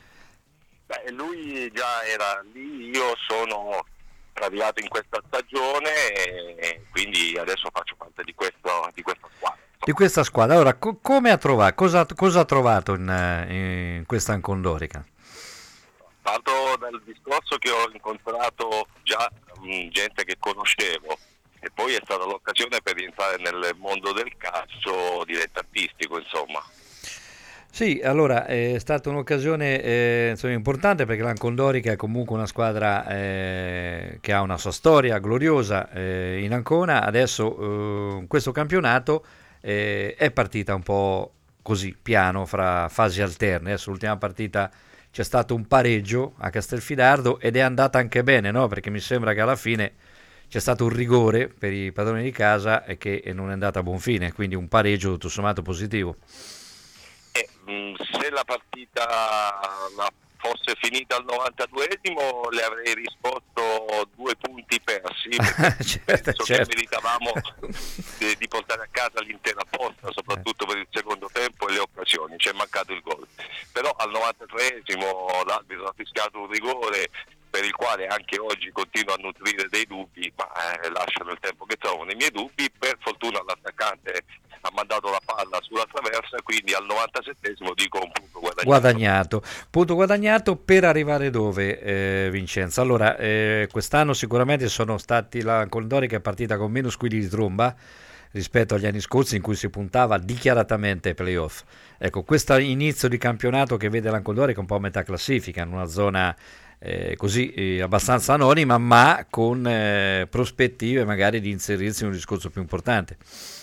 Beh, lui già era lì, io sono arrivato in questa stagione e quindi adesso faccio parte di, questo, di questa squadra. Di questa squadra. Allora, co- come ha trovato, cosa, cosa ha trovato in, in questa Ancondorica? Parto dal discorso che ho incontrato già mh, gente che conoscevo e poi è stata l'occasione per rientrare nel mondo del calcio dilettantistico, insomma. Sì, allora è stata un'occasione eh, insomma, importante perché l'Ancondorica è comunque una squadra eh, che ha una sua storia gloriosa eh, in Ancona. Adesso eh, questo campionato eh, è partita un po' così, piano, fra fasi alterne. Adesso l'ultima partita c'è stato un pareggio a Castelfidardo ed è andata anche bene, no? Perché mi sembra che alla fine c'è stato un rigore per i padroni di casa e che non è andata a buon fine, quindi un pareggio tutto sommato positivo. E, mh, se la partita la fosse finita al novantaduesimo le avrei risposto due punti persi, perché certo, penso certo. che meritavamo di, di portare a casa l'intera posta, soprattutto per il secondo tempo e le occasioni, ci è mancato il gol. Però al novantatreesimo l'arbitro ha fischiato un rigore per il quale anche oggi continuo a nutrire dei dubbi, ma eh, lasciano il tempo che trovano i miei dubbi. Per fortuna l'attaccante ha mandato la palla sulla traversa, quindi al novantasettesimo dico un punto guadagnato. Guadagnato, punto guadagnato per arrivare dove, eh, Vincenzo? Allora, eh, quest'anno sicuramente sono stati la Ancondorica è partita con meno squilli di tromba rispetto agli anni scorsi in cui si puntava dichiaratamente ai playoff. Ecco, questo inizio di campionato che vede l'Ancondorica un po' a metà classifica, in una zona eh, così eh, abbastanza anonima, ma con eh, prospettive magari di inserirsi in un discorso più importante.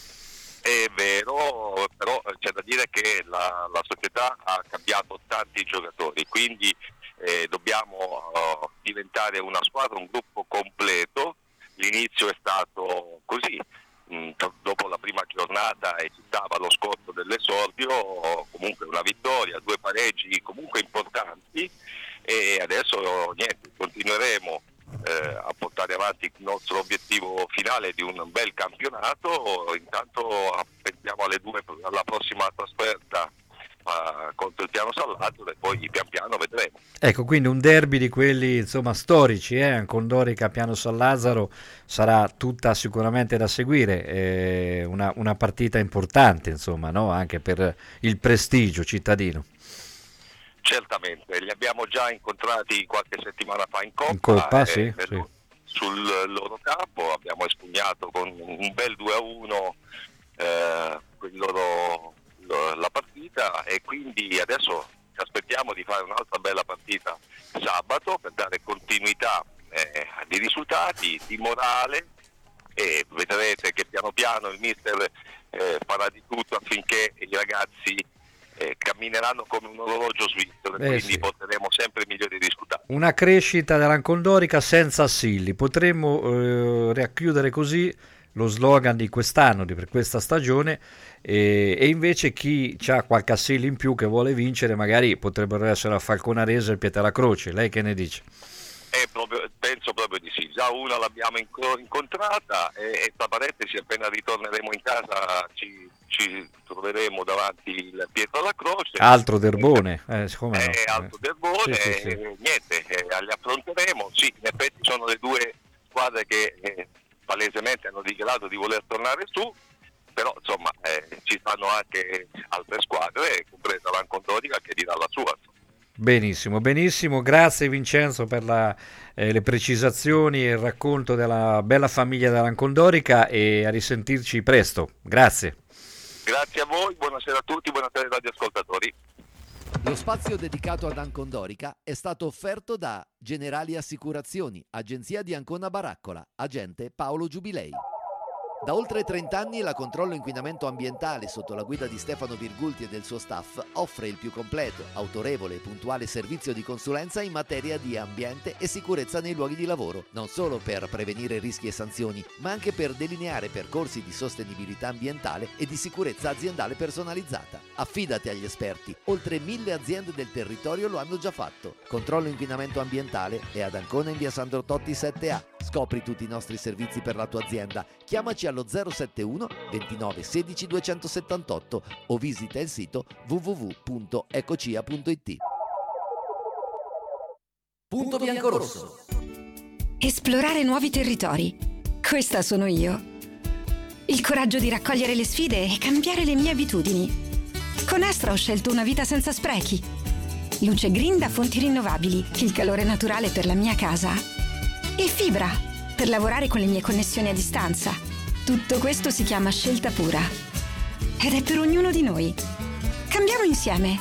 È vero, però c'è da dire che la, la società ha cambiato tanti giocatori, quindi eh, dobbiamo uh, diventare una squadra, un gruppo completo. L'inizio è stato così, mh, t- dopo la prima giornata esistava lo scontro dell'esordio, comunque una vittoria, due pareggi comunque importanti e adesso niente, continueremo Eh, a portare avanti il nostro obiettivo finale di un bel campionato. Intanto pensiamo alle due, alla prossima trasferta uh, contro il Piano San Lazzaro e poi pian piano vedremo. Ecco, quindi un derby di quelli insomma storici, eh? Ancondorica Piano San Lazzaro sarà tutta sicuramente da seguire, eh, una, una partita importante insomma, no? Anche per il prestigio cittadino. Certamente, li abbiamo già incontrati qualche settimana fa in Coppa, In Coppa, eh, sì, nel- sì. sul loro campo, abbiamo espugnato con un bel due a uno eh, il loro- lo- la partita e quindi adesso ci aspettiamo di fare un'altra bella partita sabato per dare continuità eh, di risultati, di morale e vedrete che piano piano il mister eh, farà di tutto affinché i ragazzi eh, cammineranno come un orologio svizzero e Eh, quindi sì. porteremo sempre migliori risultati. Una crescita dell'Ancondorica senza assilli, potremmo eh, racchiudere così lo slogan di quest'anno, di per questa stagione, e, e invece chi ha qualche assilo in più che vuole vincere magari potrebbero essere la Falconarese e il Pietrelacroce. Lei che ne dice? Eh, proprio, penso proprio di sì, già una l'abbiamo inco- incontrata e, e tra parentesi appena ritorneremo in casa ci, ci troveremo davanti il Pietrelacroce. Altro derbone, eh, come no? Eh, altro derbone, Sì, sì, sì. e niente, eh, li affronteremo. Sì, in effetti sono le due squadre che eh, palesemente hanno dichiarato di voler tornare su, però insomma eh, ci stanno anche altre squadre, compresa l'Ancondorica, che dirà la sua. Benissimo, benissimo, grazie Vincenzo per la, eh, le precisazioni e il racconto della bella famiglia dell'Ancondorica, e a risentirci presto, grazie. Grazie a voi, buonasera a tutti, buonasera ai radioascoltatori. Lo spazio dedicato ad Ancondorica è stato offerto da Generali Assicurazioni, agenzia di Ancona Baraccola, agente Paolo Giubilei. Da oltre trenta anni la Controllo Inquinamento Ambientale, sotto la guida di Stefano Virgulti e del suo staff, offre il più completo, autorevole e puntuale servizio di consulenza in materia di ambiente e sicurezza nei luoghi di lavoro, non solo per prevenire rischi e sanzioni, ma anche per delineare percorsi di sostenibilità ambientale e di sicurezza aziendale personalizzata. Affidati agli esperti, oltre mille aziende del territorio lo hanno già fatto. Controllo Inquinamento Ambientale è ad Ancona in via Sandro Totti sette A. Scopri tutti i nostri servizi per la tua azienda. Chiamaci allo zero sette uno ventinove sedici duecentosettantotto o visita il sito w w w punto ecocia punto it. Punto Biancorosso. Esplorare nuovi territori. Questa sono io. Il coraggio di raccogliere le sfide e cambiare le mie abitudini. Con Astra ho scelto una vita senza sprechi. Luce green da fonti rinnovabili, il calore naturale per la mia casa. E fibra, per lavorare con le mie connessioni a distanza. Tutto questo si chiama scelta pura. Ed è per ognuno di noi. Cambiamo insieme.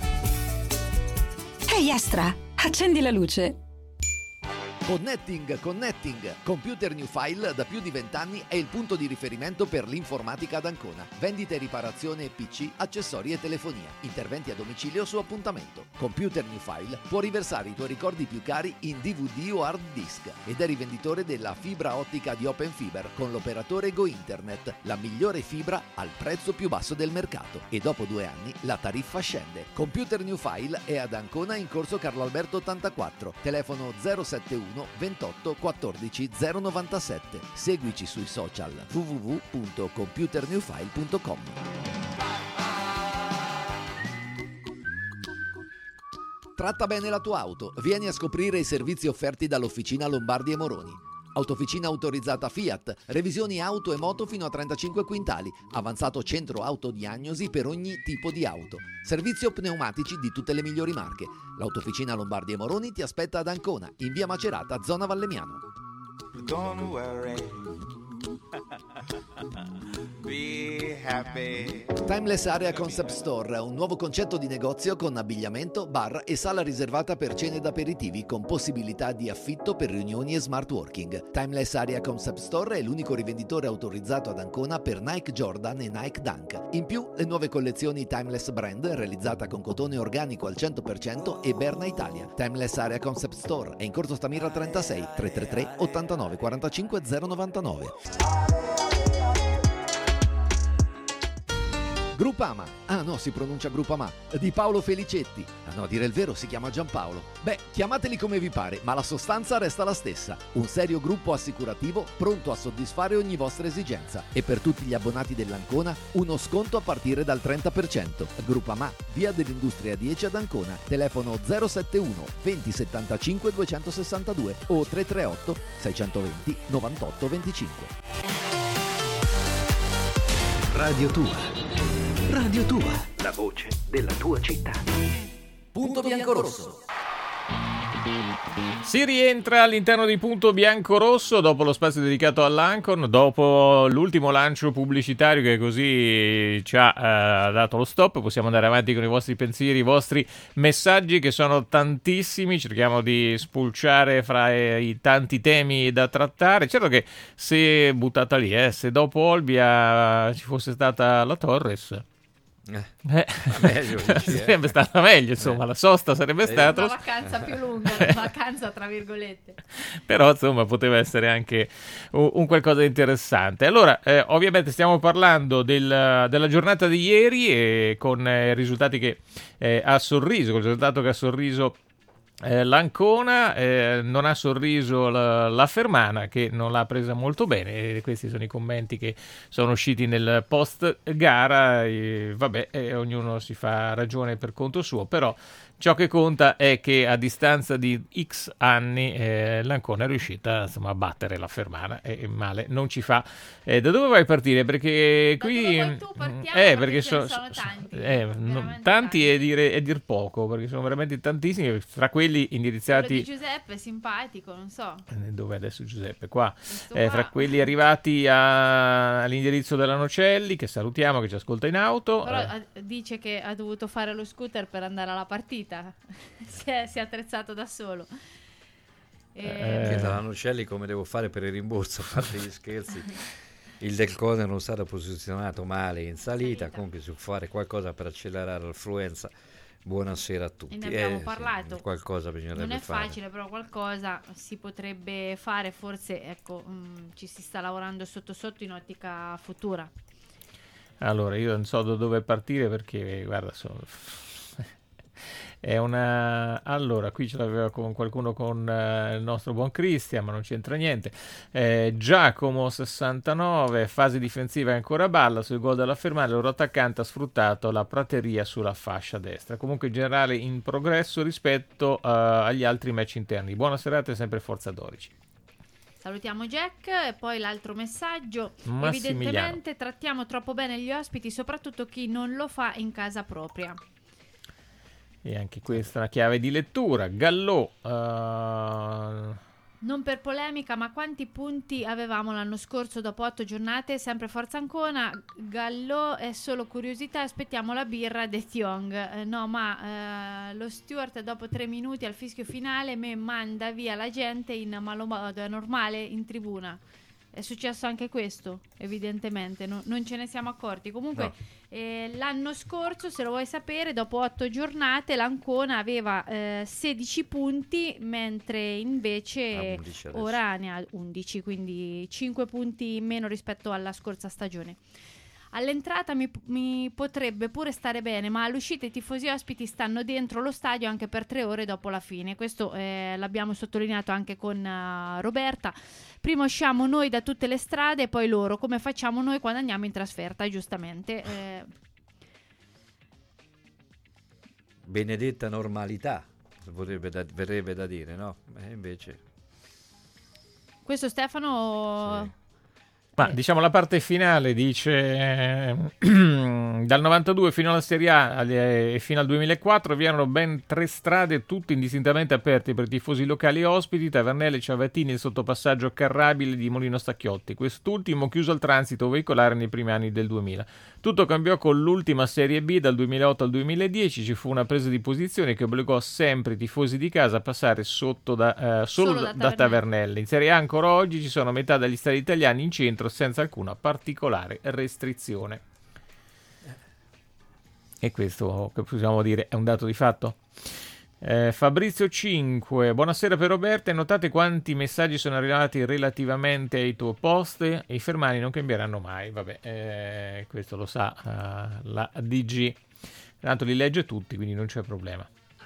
Ehi Astra, accendi la luce. Connecting, Connecting. Computer New File da più di vent'anni è il punto di riferimento per l'informatica ad Ancona. Vendita e riparazione P C, accessori e telefonia. Interventi a domicilio su appuntamento. Computer New File può riversare i tuoi ricordi più cari in D V D o hard disk ed è rivenditore della fibra ottica di Open Fiber con l'operatore Go Internet, la migliore fibra al prezzo più basso del mercato. E dopo due anni la tariffa scende. Computer New File è ad Ancona in corso Carlo Alberto ottantaquattro. Telefono zero sette uno ventotto quattordici zero novantasette. Seguici sui social w w w punto computer new file punto com. Tratta bene la tua auto. Vieni a scoprire i servizi offerti dall'Officina Lombardi e Moroni. Autofficina autorizzata Fiat, revisioni auto e moto fino a trentacinque quintali, avanzato centro autodiagnosi per ogni tipo di auto, servizio pneumatici di tutte le migliori marche. L'Autofficina Lombardi e Moroni ti aspetta ad Ancona, in via Macerata, zona Vallemiano. Don't worry. Be happy. Timeless Area Concept Store, un nuovo concetto di negozio con abbigliamento, bar e sala riservata per cene ed aperitivi con possibilità di affitto per riunioni e smart working. Timeless Area Concept Store è l'unico rivenditore autorizzato ad Ancona per Nike Jordan e Nike Dunk. In più, le nuove collezioni Timeless Brand, realizzata con cotone organico al cento per cento e Berna Italia. Timeless Area Concept Store è in corso Stamira trentasei, tre tre tre ottantanove quarantacinque zero novantanove. Gruppama, ah no, si pronuncia Gruppama, di Paolo Felicetti. Ah no, a dire il vero si chiama Giampaolo. Beh, chiamateli come vi pare, ma la sostanza resta la stessa. Un serio gruppo assicurativo pronto a soddisfare ogni vostra esigenza. E per tutti gli abbonati dell'Ancona, uno sconto a partire dal trenta per cento. Gruppama, via dell'Industria dieci ad Ancona. Telefono zero sette uno venti settantacinque duecentosessantadue o tre tre otto sei due zero novantotto venticinque. Radio Tua. Radio Tua, la voce della tua città. Punto Biancorosso. Si rientra all'interno di Punto Biancorosso dopo lo spazio dedicato all'Ancon, dopo l'ultimo lancio pubblicitario che così ci ha eh, dato lo stop. Possiamo andare avanti con i vostri pensieri, i vostri messaggi, che sono tantissimi. Cerchiamo di spulciare fra eh, i tanti temi da trattare. Certo che se buttata lì, eh, se dopo Olbia ci fosse stata la Torres... Eh, meglio, dici, eh. sarebbe stata meglio, insomma, Eh. la sosta sarebbe Eh. stata. Una vacanza più lunga, una vacanza tra virgolette. Però insomma poteva essere anche un, un qualcosa di interessante. Allora, eh, ovviamente stiamo parlando del- della giornata di ieri e con eh, risultati che eh, ha sorriso, con il risultato che ha sorriso eh, l'Ancona, eh, non ha sorriso la, la Fermana che non l'ha presa molto bene, e questi sono i commenti che sono usciti nel post gara, e, vabbè, eh, ognuno si fa ragione per conto suo, però ciò che conta è che a distanza di X anni eh, l'Ancona è riuscita insomma, a battere la Fermana e, e male non ci fa. Eh, da dove vai a partire? Perché Da qui... dove vuoi tu partiamo? eh, Perché perché ce ne so- sono so- tanti, eh, no, veramente tanti è dire, è dir poco, perché sono veramente tantissimi, tra quelli Quello indirizzati... di Giuseppe è simpatico, non so. Eh, Dove è adesso Giuseppe? Qua. Questo Eh, qua. fra quelli arrivati a- all'indirizzo della Nocelli, che salutiamo, che ci ascolta in auto. Però eh, eh, dice che ha dovuto fare lo scooter per andare alla partita. si, è, si è attrezzato da solo. E- Eh. Che dalla Nocelli come devo fare per il rimborso, a parte gli scherzi. Il Del Colle non è stato posizionato male in salita, comunque su fare qualcosa per accelerare l'affluenza. Buonasera a tutti. E ne abbiamo Eh, sì, parlato. qualcosa bisognerebbe Non è fare. facile, però qualcosa si potrebbe fare. Forse ecco, mh, ci si sta lavorando sotto sotto in ottica futura. Allora, io non so da dove partire perché, guarda, sono... è una... Allora, qui ce l'aveva con qualcuno con eh, il nostro buon Cristian, ma non c'entra niente. Eh, Giacomo sessantanove, fase difensiva è ancora a balla, sul gol della Fermana, il loro attaccante ha sfruttato la prateria sulla fascia destra. Comunque in generale in progresso rispetto eh, agli altri match interni. Buona serata e sempre Forza dodici. Salutiamo Jack e poi l'altro messaggio. Massimiliano. Evidentemente trattiamo troppo bene gli ospiti, soprattutto chi non lo fa in casa propria. E anche questa è una chiave di lettura. Gallò... eh, Non per polemica, ma quanti punti avevamo l'anno scorso dopo otto giornate? Sempre Forza Ancona. Gallò è solo curiosità, aspettiamo la birra De Thiong. Eh, no, ma eh, lo steward dopo tre minuti al fischio finale me manda via la gente in malo modo, è normale in tribuna. È successo anche questo, evidentemente, no- non ce ne siamo accorti. Comunque, No. eh, l'anno scorso, se lo vuoi sapere, dopo otto giornate l'Ancona aveva eh, sedici punti, mentre invece Ah, undici adesso. ora ne ha undici, quindi cinque punti in meno rispetto alla scorsa stagione. All'entrata mi, mi potrebbe pure stare bene, ma all'uscita i tifosi ospiti stanno dentro lo stadio anche per tre ore dopo la fine. Questo eh, l'abbiamo sottolineato anche con uh, Roberta. Prima usciamo noi da tutte le strade e poi loro, come facciamo noi quando andiamo in trasferta, giustamente. Eh, Benedetta normalità, vorrebbe da- verrebbe da dire, no? E invece... questo Stefano... Sì. Ma diciamo la parte finale dice eh, dal novantadue fino alla Serie A eh, e fino al duemilaquattro vi erano ben tre strade tutte indistintamente aperte per tifosi locali e ospiti, Tavernelle, Ciavatini e il sottopassaggio carrabile di Molino Stacchiotti, quest'ultimo chiuso al transito veicolare nei primi anni del duemila. Tutto cambiò con l'ultima Serie B dal duemilaotto al duemiladieci, ci fu una presa di posizione che obbligò sempre i tifosi di casa a passare sotto da, eh, solo, Solo da, da da Tavernelle. In Serie A ancora oggi ci sono metà degli stadi italiani in centro senza alcuna particolare restrizione. E questo, che possiamo dire, è un dato di fatto? Eh, Fabrizio cinque, buonasera per Roberta, notate quanti messaggi sono arrivati relativamente ai tuoi post? I fermani non cambieranno mai, vabbè, eh, questo lo sa uh, la D G, tanto li legge tutti, quindi non c'è problema.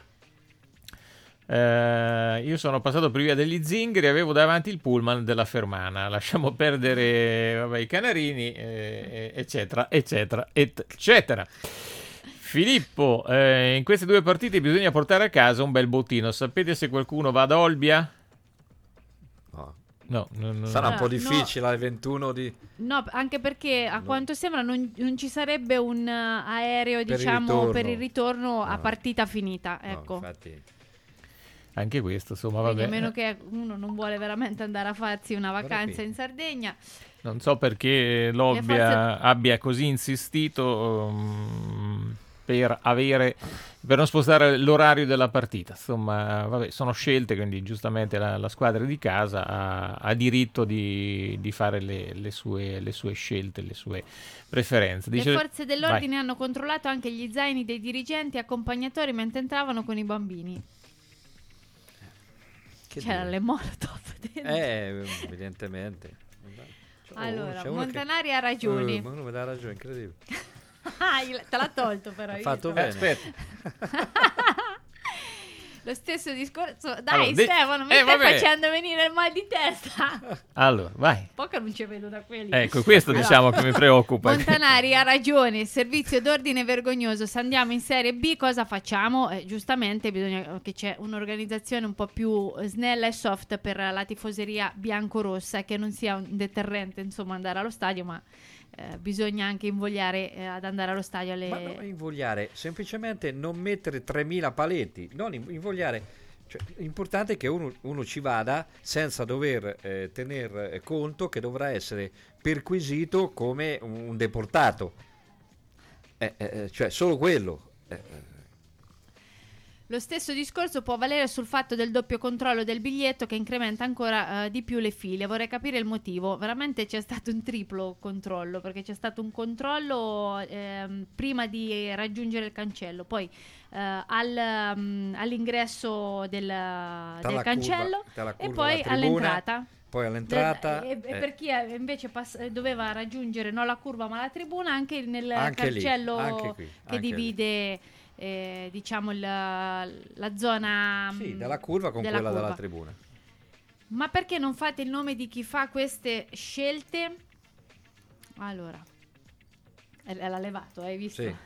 Eh, io sono passato per via degli zingari e avevo davanti il pullman della Fermana, lasciamo perdere vabbè, i canarini eh, eccetera eccetera eccetera. Filippo, eh, in queste due partite bisogna portare a casa un bel bottino, sapete se qualcuno va ad Olbia? No. No, no, no, Sarà un no. po' difficile alle ventuno di... No, anche perché a No. quanto sembra non, non ci sarebbe un uh, aereo, Per il diciamo, ritorno. per il ritorno a No. partita finita, No, ecco. infatti... anche questo insomma Quindi, vabbè, a meno che uno non vuole veramente andare a farsi una vacanza Però in Sardegna. non so perché l'Olbia Le forze- abbia così insistito, um, per avere per non spostare l'orario della partita. Insomma, vabbè, sono scelte, quindi giustamente la, la squadra di casa ha, ha diritto di, di fare le, le, sue, le sue scelte, le sue preferenze. Dice... Le forze dell'ordine Vai. hanno controllato anche gli zaini dei dirigenti e accompagnatori mentre entravano con i bambini. Che C'erano dire? le molotov dentro. Eh, evidentemente. C'è uno- Allora, c'è uno Montanari che- ha ragioni. Eh, ma uno mi dà ragione, incredibile. Ah, il- te l'ha tolto però. Ha hai fatto visto? bene. Lo stesso discorso. Dai, Allora, di- Stefano, mi eh, stai vabbè. facendo venire il mal di testa. Allora, vai. Poco non ci vedo da quelli. Ecco, questo Allora, diciamo che mi preoccupa. Montanari ha ragione, servizio d'ordine vergognoso. Se andiamo in Serie B cosa facciamo? Eh, giustamente bisogna che c'è un'organizzazione un po' più snella e soft per la tifoseria biancorossa e che non sia un deterrente, insomma, andare allo stadio, ma eh, bisogna anche invogliare eh, ad andare allo stadio alle... Ma non invogliare, semplicemente non mettere tremila paletti, non in- invogliare. Cioè, l'importante è che uno, uno ci vada senza dover eh, tener conto che dovrà essere perquisito come un deportato. Eh, eh, cioè, solo quello. Eh, eh. Lo stesso discorso può valere sul fatto del doppio controllo del biglietto che incrementa ancora eh, di più le file. Vorrei capire il motivo. Veramente c'è stato un triplo controllo, perché c'è stato un controllo ehm, prima di raggiungere il cancello, poi eh, al, um, all'ingresso del, del curva- cancello tra la e curva poi della tribuna, all'entrata. Poi all'entrata. Del- e, e eh, per chi eh, invece pass- eh, doveva raggiungere non la curva ma la tribuna, anche nel Anche lì, cancello anche qui, che anche lì. divide eh, diciamo il- la zona sì, mm, dalla curva con della quella curva. della tribuna. Ma perché non fate il nome di chi fa queste scelte? Allora, eh, l'ha levato, hai visto? Sì.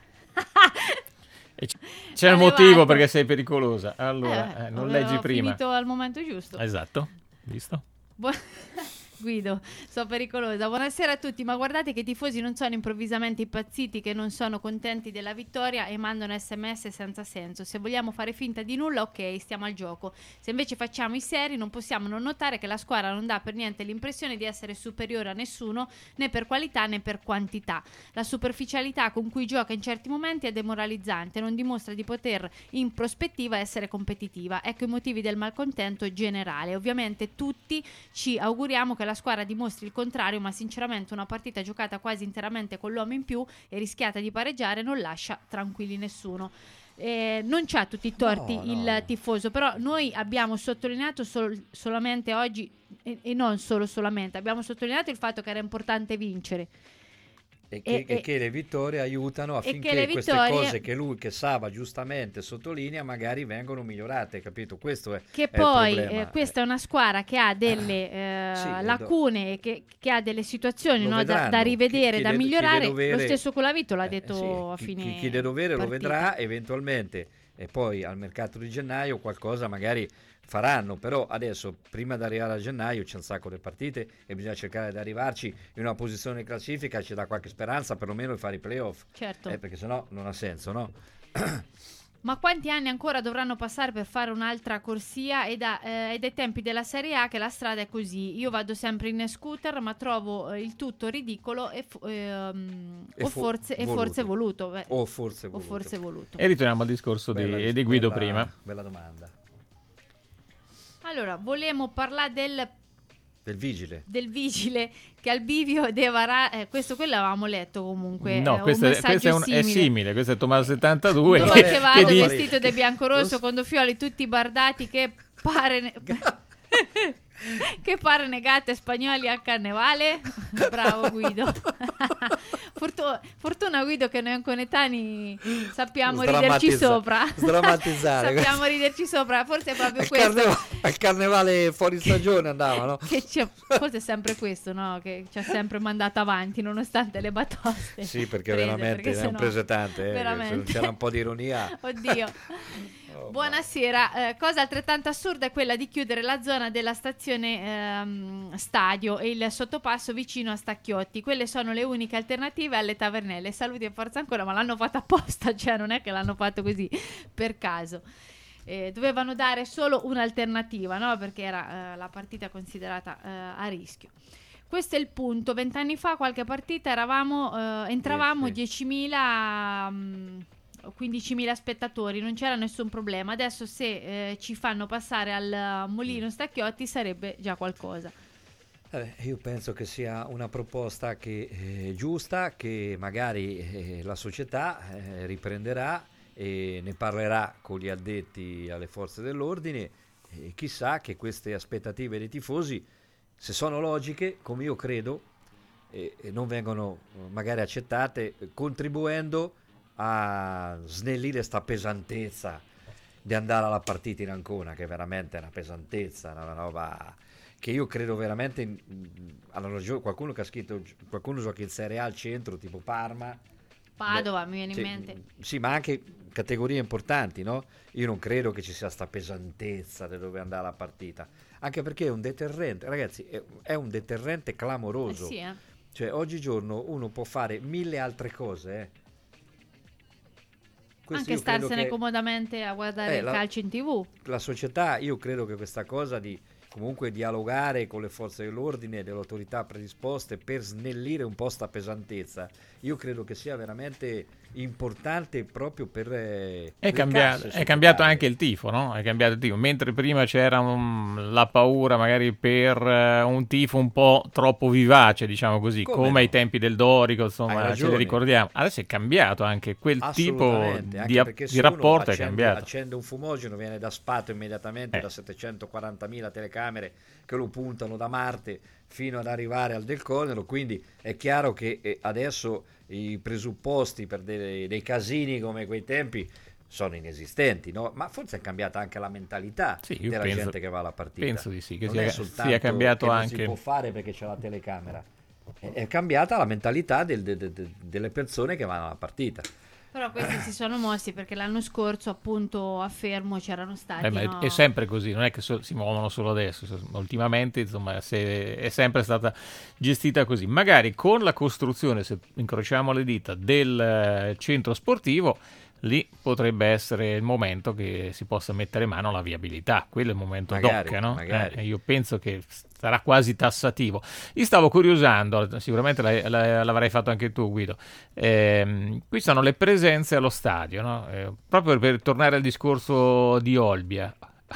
E c- C'è il L'ha motivo levato. perché sei pericolosa. Allora, Eh, eh, non avevo leggi prima. finito al momento giusto. Esatto, visto? Bu- Guido, so pericolosa. Buonasera a tutti, ma guardate che i tifosi non sono improvvisamente impazziti, che non sono contenti della vittoria e mandano sms senza senso. Se vogliamo fare finta di nulla, ok, stiamo al gioco. Se invece facciamo i seri, non possiamo non notare che la squadra non dà per niente l'impressione di essere superiore a nessuno, né per qualità né per quantità. La superficialità con cui gioca in certi momenti è demoralizzante, non dimostra di poter in prospettiva essere competitiva. Ecco i motivi del malcontento generale. Ovviamente tutti ci auguriamo che la squadra dimostri il contrario, ma sinceramente una partita giocata quasi interamente con l'uomo in più e rischiata di pareggiare non lascia tranquilli nessuno. Eh, non c'ha tutti i torti No, no. il tifoso, però noi abbiamo sottolineato sol- solamente oggi e, e non solo solamente, abbiamo sottolineato il fatto che era importante vincere. E che, E- e e- che le vittorie aiutano che affinché le queste vittorie- cose che lui, che Sava giustamente sottolinea, magari vengono migliorate, capito? Questo è, Che è il poi problema. eh, questa è una squadra che ha delle eh, Sì, le do- lacune, e che, che ha delle situazioni Lo no, da, vedranno. da rivedere, Chi- chi da de- chi migliorare. de dovere- Lo stesso Colavito l'ha Eh, detto sì, a chi- fine chi, chi de dovere lo partita. vedrà eventualmente, e poi al mercato di gennaio qualcosa magari faranno, però adesso prima di arrivare a gennaio c'è un sacco di partite e bisogna cercare di arrivarci in una posizione di classifica, ci dà qualche speranza perlomeno di fare i playoff, Certo. eh, perché sennò non ha senso, no? Ma quanti anni ancora dovranno passare per fare un'altra corsia? E da, eh, è dai tempi della Serie A che la strada è così. Io vado sempre in scooter, ma trovo eh, il tutto ridicolo e, fo- ehm, E o, fo- forse, e voluto. forse voluto. beh. O forse O voluto. forse voluto. E ritorniamo al discorso di, Bella- di Guido bella- prima. Bella domanda. Allora, volevamo parlare del Del vigile. del vigile che al bivio deve varare eh, questo quello avevamo letto comunque No, eh, questo, un è, questo è, un- messaggio è simile, questo è Tommaso settantadue. Dove che- che che vado di- vestito di biancorosso con due fioli tutti bardati che pare ne- che pare negate spagnoli al carnevale. Bravo Guido. Fortu- fortuna Guido che noi coetanei sappiamo riderci Sdrammatizza- sopra. sdrammatizzare. Sappiamo riderci sopra, forse è proprio Al questo. carneva- al carnevale fuori stagione andava, no? Che c'è- forse è sempre questo, no? Che ci ha sempre mandato avanti nonostante le batoste. Sì, perché prese, veramente perché ne hanno sennò- prese tante, eh, veramente. se non c'era un po' di ironia. Oddio. Buonasera, eh, cosa altrettanto assurda è quella di chiudere la zona della stazione ehm, stadio e il sottopasso vicino a Stacchiotti. Quelle sono le uniche alternative alle tavernelle. Saluti e forza ancora, ma l'hanno fatto apposta, cioè non è che l'hanno fatto così per caso. Eh, dovevano dare solo un'alternativa, no? Perché era eh, la partita considerata eh, a rischio. Questo è il punto. Vent'anni fa qualche partita eravamo, eh, entravamo Sì, sì. diecimila mh, quindicimila spettatori, non c'era nessun problema. Adesso se eh, ci fanno passare al Molino Stacchiotti sarebbe già qualcosa. Eh, io penso che sia una proposta che è giusta, che magari eh, la società eh, riprenderà e ne parlerà con gli addetti alle forze dell'ordine, e chissà che queste aspettative dei tifosi, se sono logiche, come io credo, e, e non vengono magari accettate, contribuendo a snellire sta pesantezza di andare alla partita in Ancona, che è veramente una pesantezza, una roba che io credo veramente. Allora, qualcuno che ha scritto, qualcuno gioca in Serie A al centro, tipo Parma, Padova, beh, mi viene sì, in mente. Sì, ma anche categorie importanti, no? Io non credo che ci sia sta pesantezza di dove andare alla partita, anche perché è un deterrente, ragazzi, è, è un deterrente clamoroso. Eh sì, eh. Cioè, oggigiorno uno può fare mille altre cose, eh. Questo Anche starsene che, comodamente a guardare eh, il la, calcio in tv. La società, io credo che questa cosa di comunque dialogare con le forze dell'ordine e delle autorità predisposte per snellire un po' sta pesantezza, io credo che sia veramente importante proprio per eh, è cambiato, è cambiato anche il tifo, no? È cambiato il tifo, mentre prima c'era un, la paura magari per uh, un tifo un po' troppo vivace, diciamo così, come, come no? ai tempi del Dorico, insomma, ce li ricordiamo. Adesso è cambiato anche quel tipo di, di rapporto, accende, è cambiato. Accende un fumogeno, viene da Spato immediatamente, eh. da settecentoquarantamila telecamere che lo puntano da Marte fino ad arrivare al Del Conero, quindi è chiaro che eh, adesso i presupposti per dei, dei casini come quei tempi sono inesistenti, no? Ma forse è cambiata anche la mentalità sì, della penso, gente che va alla partita. Penso di sì, che non sia, è soltanto sia cambiato che anche. Non si può fare perché c'è la telecamera, è, è cambiata la mentalità del, de, de, de, delle persone che vanno alla partita. Però questi si sono mossi perché l'anno scorso appunto a Fermo c'erano stati eh, ma no? è, è sempre così, non è che so, si muovono solo adesso, ultimamente insomma se, è sempre stata gestita così. Magari con la costruzione, se incrociamo le dita, del uh, centro sportivo, lì potrebbe essere il momento che si possa mettere mano alla viabilità, quello è il momento magari, doc, no? magari. Eh, io penso che sarà quasi tassativo. Io stavo curiosando, sicuramente l'hai, l'avrai fatto anche tu, Guido. Eh, qui sono le presenze allo stadio, no? Eh, proprio per tornare al discorso di Olbia.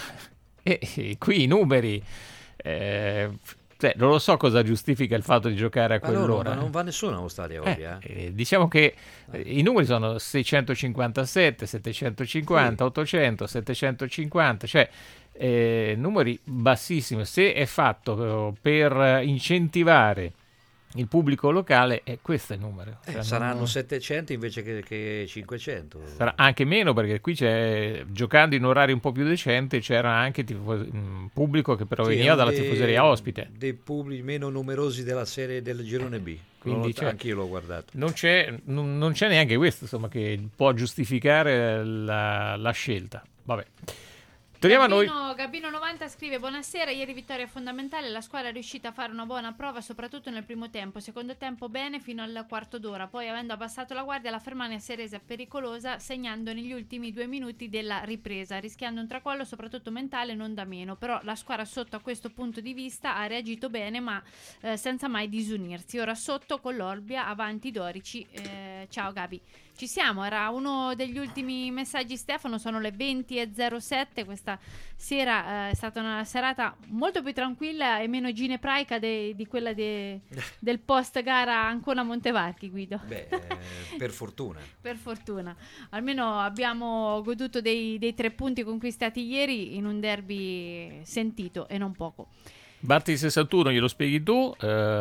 e, e qui i numeri... Eh, Cioè, non lo so cosa giustifica il fatto di giocare a quell'ora. Ma non, non va nessuno allo stadio oggi. Eh, eh. Eh, diciamo che eh, i numeri sono seicentocinquantasette, settecentocinquanta, sì. ottocento, settecentocinquanta, cioè eh, numeri bassissimi. Se è fatto per incentivare il pubblico locale, è questo il numero. Eh, cioè, saranno non... settecento invece che, che cinquecento. Sarà anche meno, perché qui c'è, giocando in orari un po' più decenti, c'era anche tifo- pubblico che proveniva sì, dalla dei, tifoseria ospite. Dei pubblici meno numerosi della serie del girone B. Quindi l'ho, anch'io l'ho guardato. Non c'è, non, non c'è neanche questo, insomma, che può giustificare la, la scelta. Vabbè. Torniamo Gabino, a noi. Gabino novanta scrive: buonasera, ieri vittoria fondamentale, la squadra è riuscita a fare una buona prova soprattutto nel primo tempo, secondo tempo bene fino al quarto d'ora, poi avendo abbassato la guardia la Fermania si è resa pericolosa segnando negli ultimi due minuti della ripresa, rischiando un tracollo soprattutto mentale non da meno, però la squadra sotto a questo punto di vista ha reagito bene ma eh, senza mai disunirsi, ora sotto con l'Olbia, avanti Dorici. Eh, ciao Gabi. Ci siamo, era uno degli ultimi messaggi Stefano, sono le venti e zero sette, questa sera eh, è stata una serata molto più tranquilla e meno ginepraica de, di quella de, del post gara Ancona Montevarchi, Guido. Beh, eh, per fortuna. Per fortuna, almeno abbiamo goduto dei, dei tre punti conquistati ieri in un derby sentito e non poco. Barti sessantuno, glielo spieghi tu,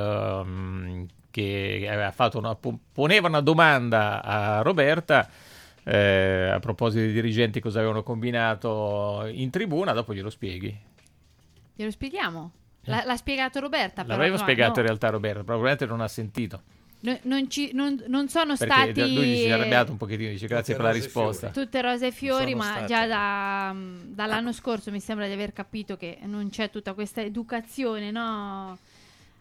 ehm, che aveva fatto una, poneva una domanda a Roberta eh, a proposito dei dirigenti, cosa avevano combinato in tribuna, dopo glielo spieghi. Glielo spieghiamo? L- l'ha spiegato Roberta. L'avevo però, spiegato no. in realtà Roberta, probabilmente non ha sentito. No, non, ci, non, non sono perché stati lui si è arrabbiato un pochettino, dice grazie per la risposta. Tutte rose e fiori, ma state. già da, dall'anno scorso mi sembra di aver capito che non c'è tutta questa educazione, no?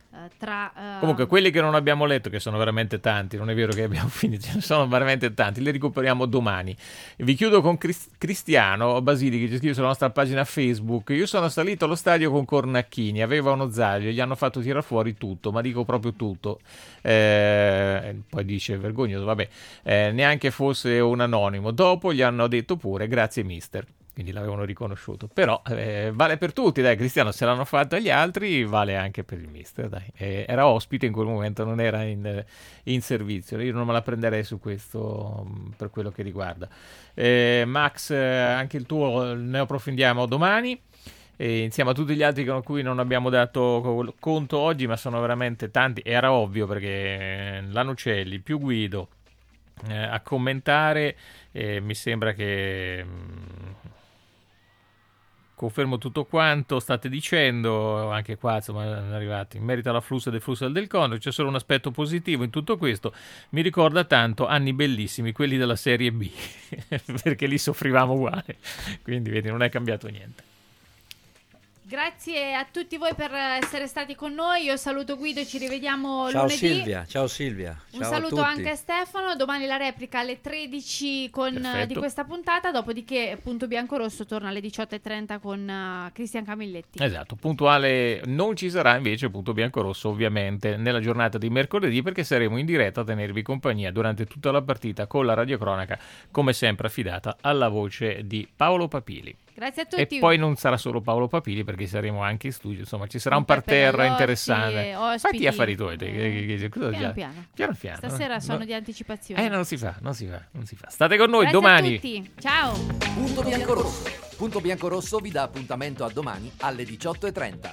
tra uh... Comunque quelli che non abbiamo letto, che sono veramente tanti, non è vero che abbiamo finito, sono veramente tanti, li recuperiamo domani. Vi chiudo con Crist- Cristiano Basili che ci scrive sulla nostra pagina Facebook: io sono salito allo stadio con Cornacchini, aveva uno zaglio, gli hanno fatto tirare fuori tutto, ma dico proprio tutto, eh, poi dice vergognoso, vabbè, eh, neanche fosse un anonimo, dopo gli hanno detto pure grazie mister. Quindi l'avevano riconosciuto, però eh, vale per tutti, dai, Cristiano, se l'hanno fatta gli altri vale anche per il mister, dai. Eh, era ospite in quel momento, non era in, in servizio, io non me la prenderei su questo mh, per quello che riguarda. Eh, Max, eh, anche il tuo ne approfondiamo domani, eh, insieme a tutti gli altri con cui non abbiamo dato conto oggi, ma sono veramente tanti, era ovvio perché Lanucelli più Guido eh, a commentare, eh, mi sembra che... Mh, confermo tutto quanto state dicendo, anche qua insomma sono arrivati in merito alla flusso del flusso del Condor. C'è solo un aspetto positivo in tutto questo, mi ricorda tanto anni bellissimi, quelli della Serie B, perché lì soffrivamo uguale, quindi vedi non è cambiato niente. Grazie a tutti voi per essere stati con noi. Io saluto Guido e ci rivediamo ciao lunedì. Silvia, ciao Silvia. Un ciao saluto a anche a Stefano. Domani la replica alle tredici con, Perfetto. di questa puntata. Dopodiché Punto Biancorosso torna alle diciotto e trenta con uh, Cristian Camilletti. Esatto, puntuale non ci sarà invece Punto Biancorosso ovviamente nella giornata di mercoledì, perché saremo in diretta a tenervi compagnia durante tutta la partita con la radiocronaca, come sempre affidata alla voce di Paolo Papili. Grazie a tutti. E poi non sarà solo Paolo Papili, perché saremo anche in studio, insomma ci sarà un Peppe parterre Gallozzi, interessante. ospiti. Fatti affari tuoi. te- che- che- cosa Piano già- piano. piano piano. Stasera no? sono No. di anticipazione. Eh non si fa, non si fa, non si fa. State con noi Grazie domani. a tutti. Ciao. Punto Biancorosso. Punto Biancorosso vi dà appuntamento a domani alle diciotto e trenta.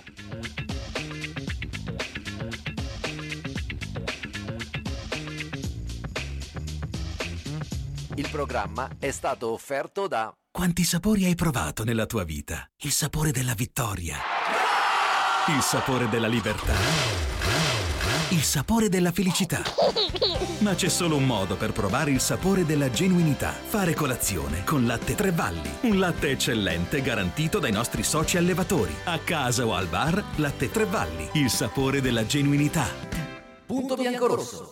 Il programma è stato offerto da... Quanti sapori hai provato nella tua vita? Il sapore della vittoria, il sapore della libertà, il sapore della felicità. Ma c'è solo un modo per provare il sapore della genuinità: fare colazione con Latte Tre Valli. Un latte eccellente garantito dai nostri soci allevatori. A casa o al bar, Latte Tre Valli, il sapore della genuinità. Punto Biancorosso.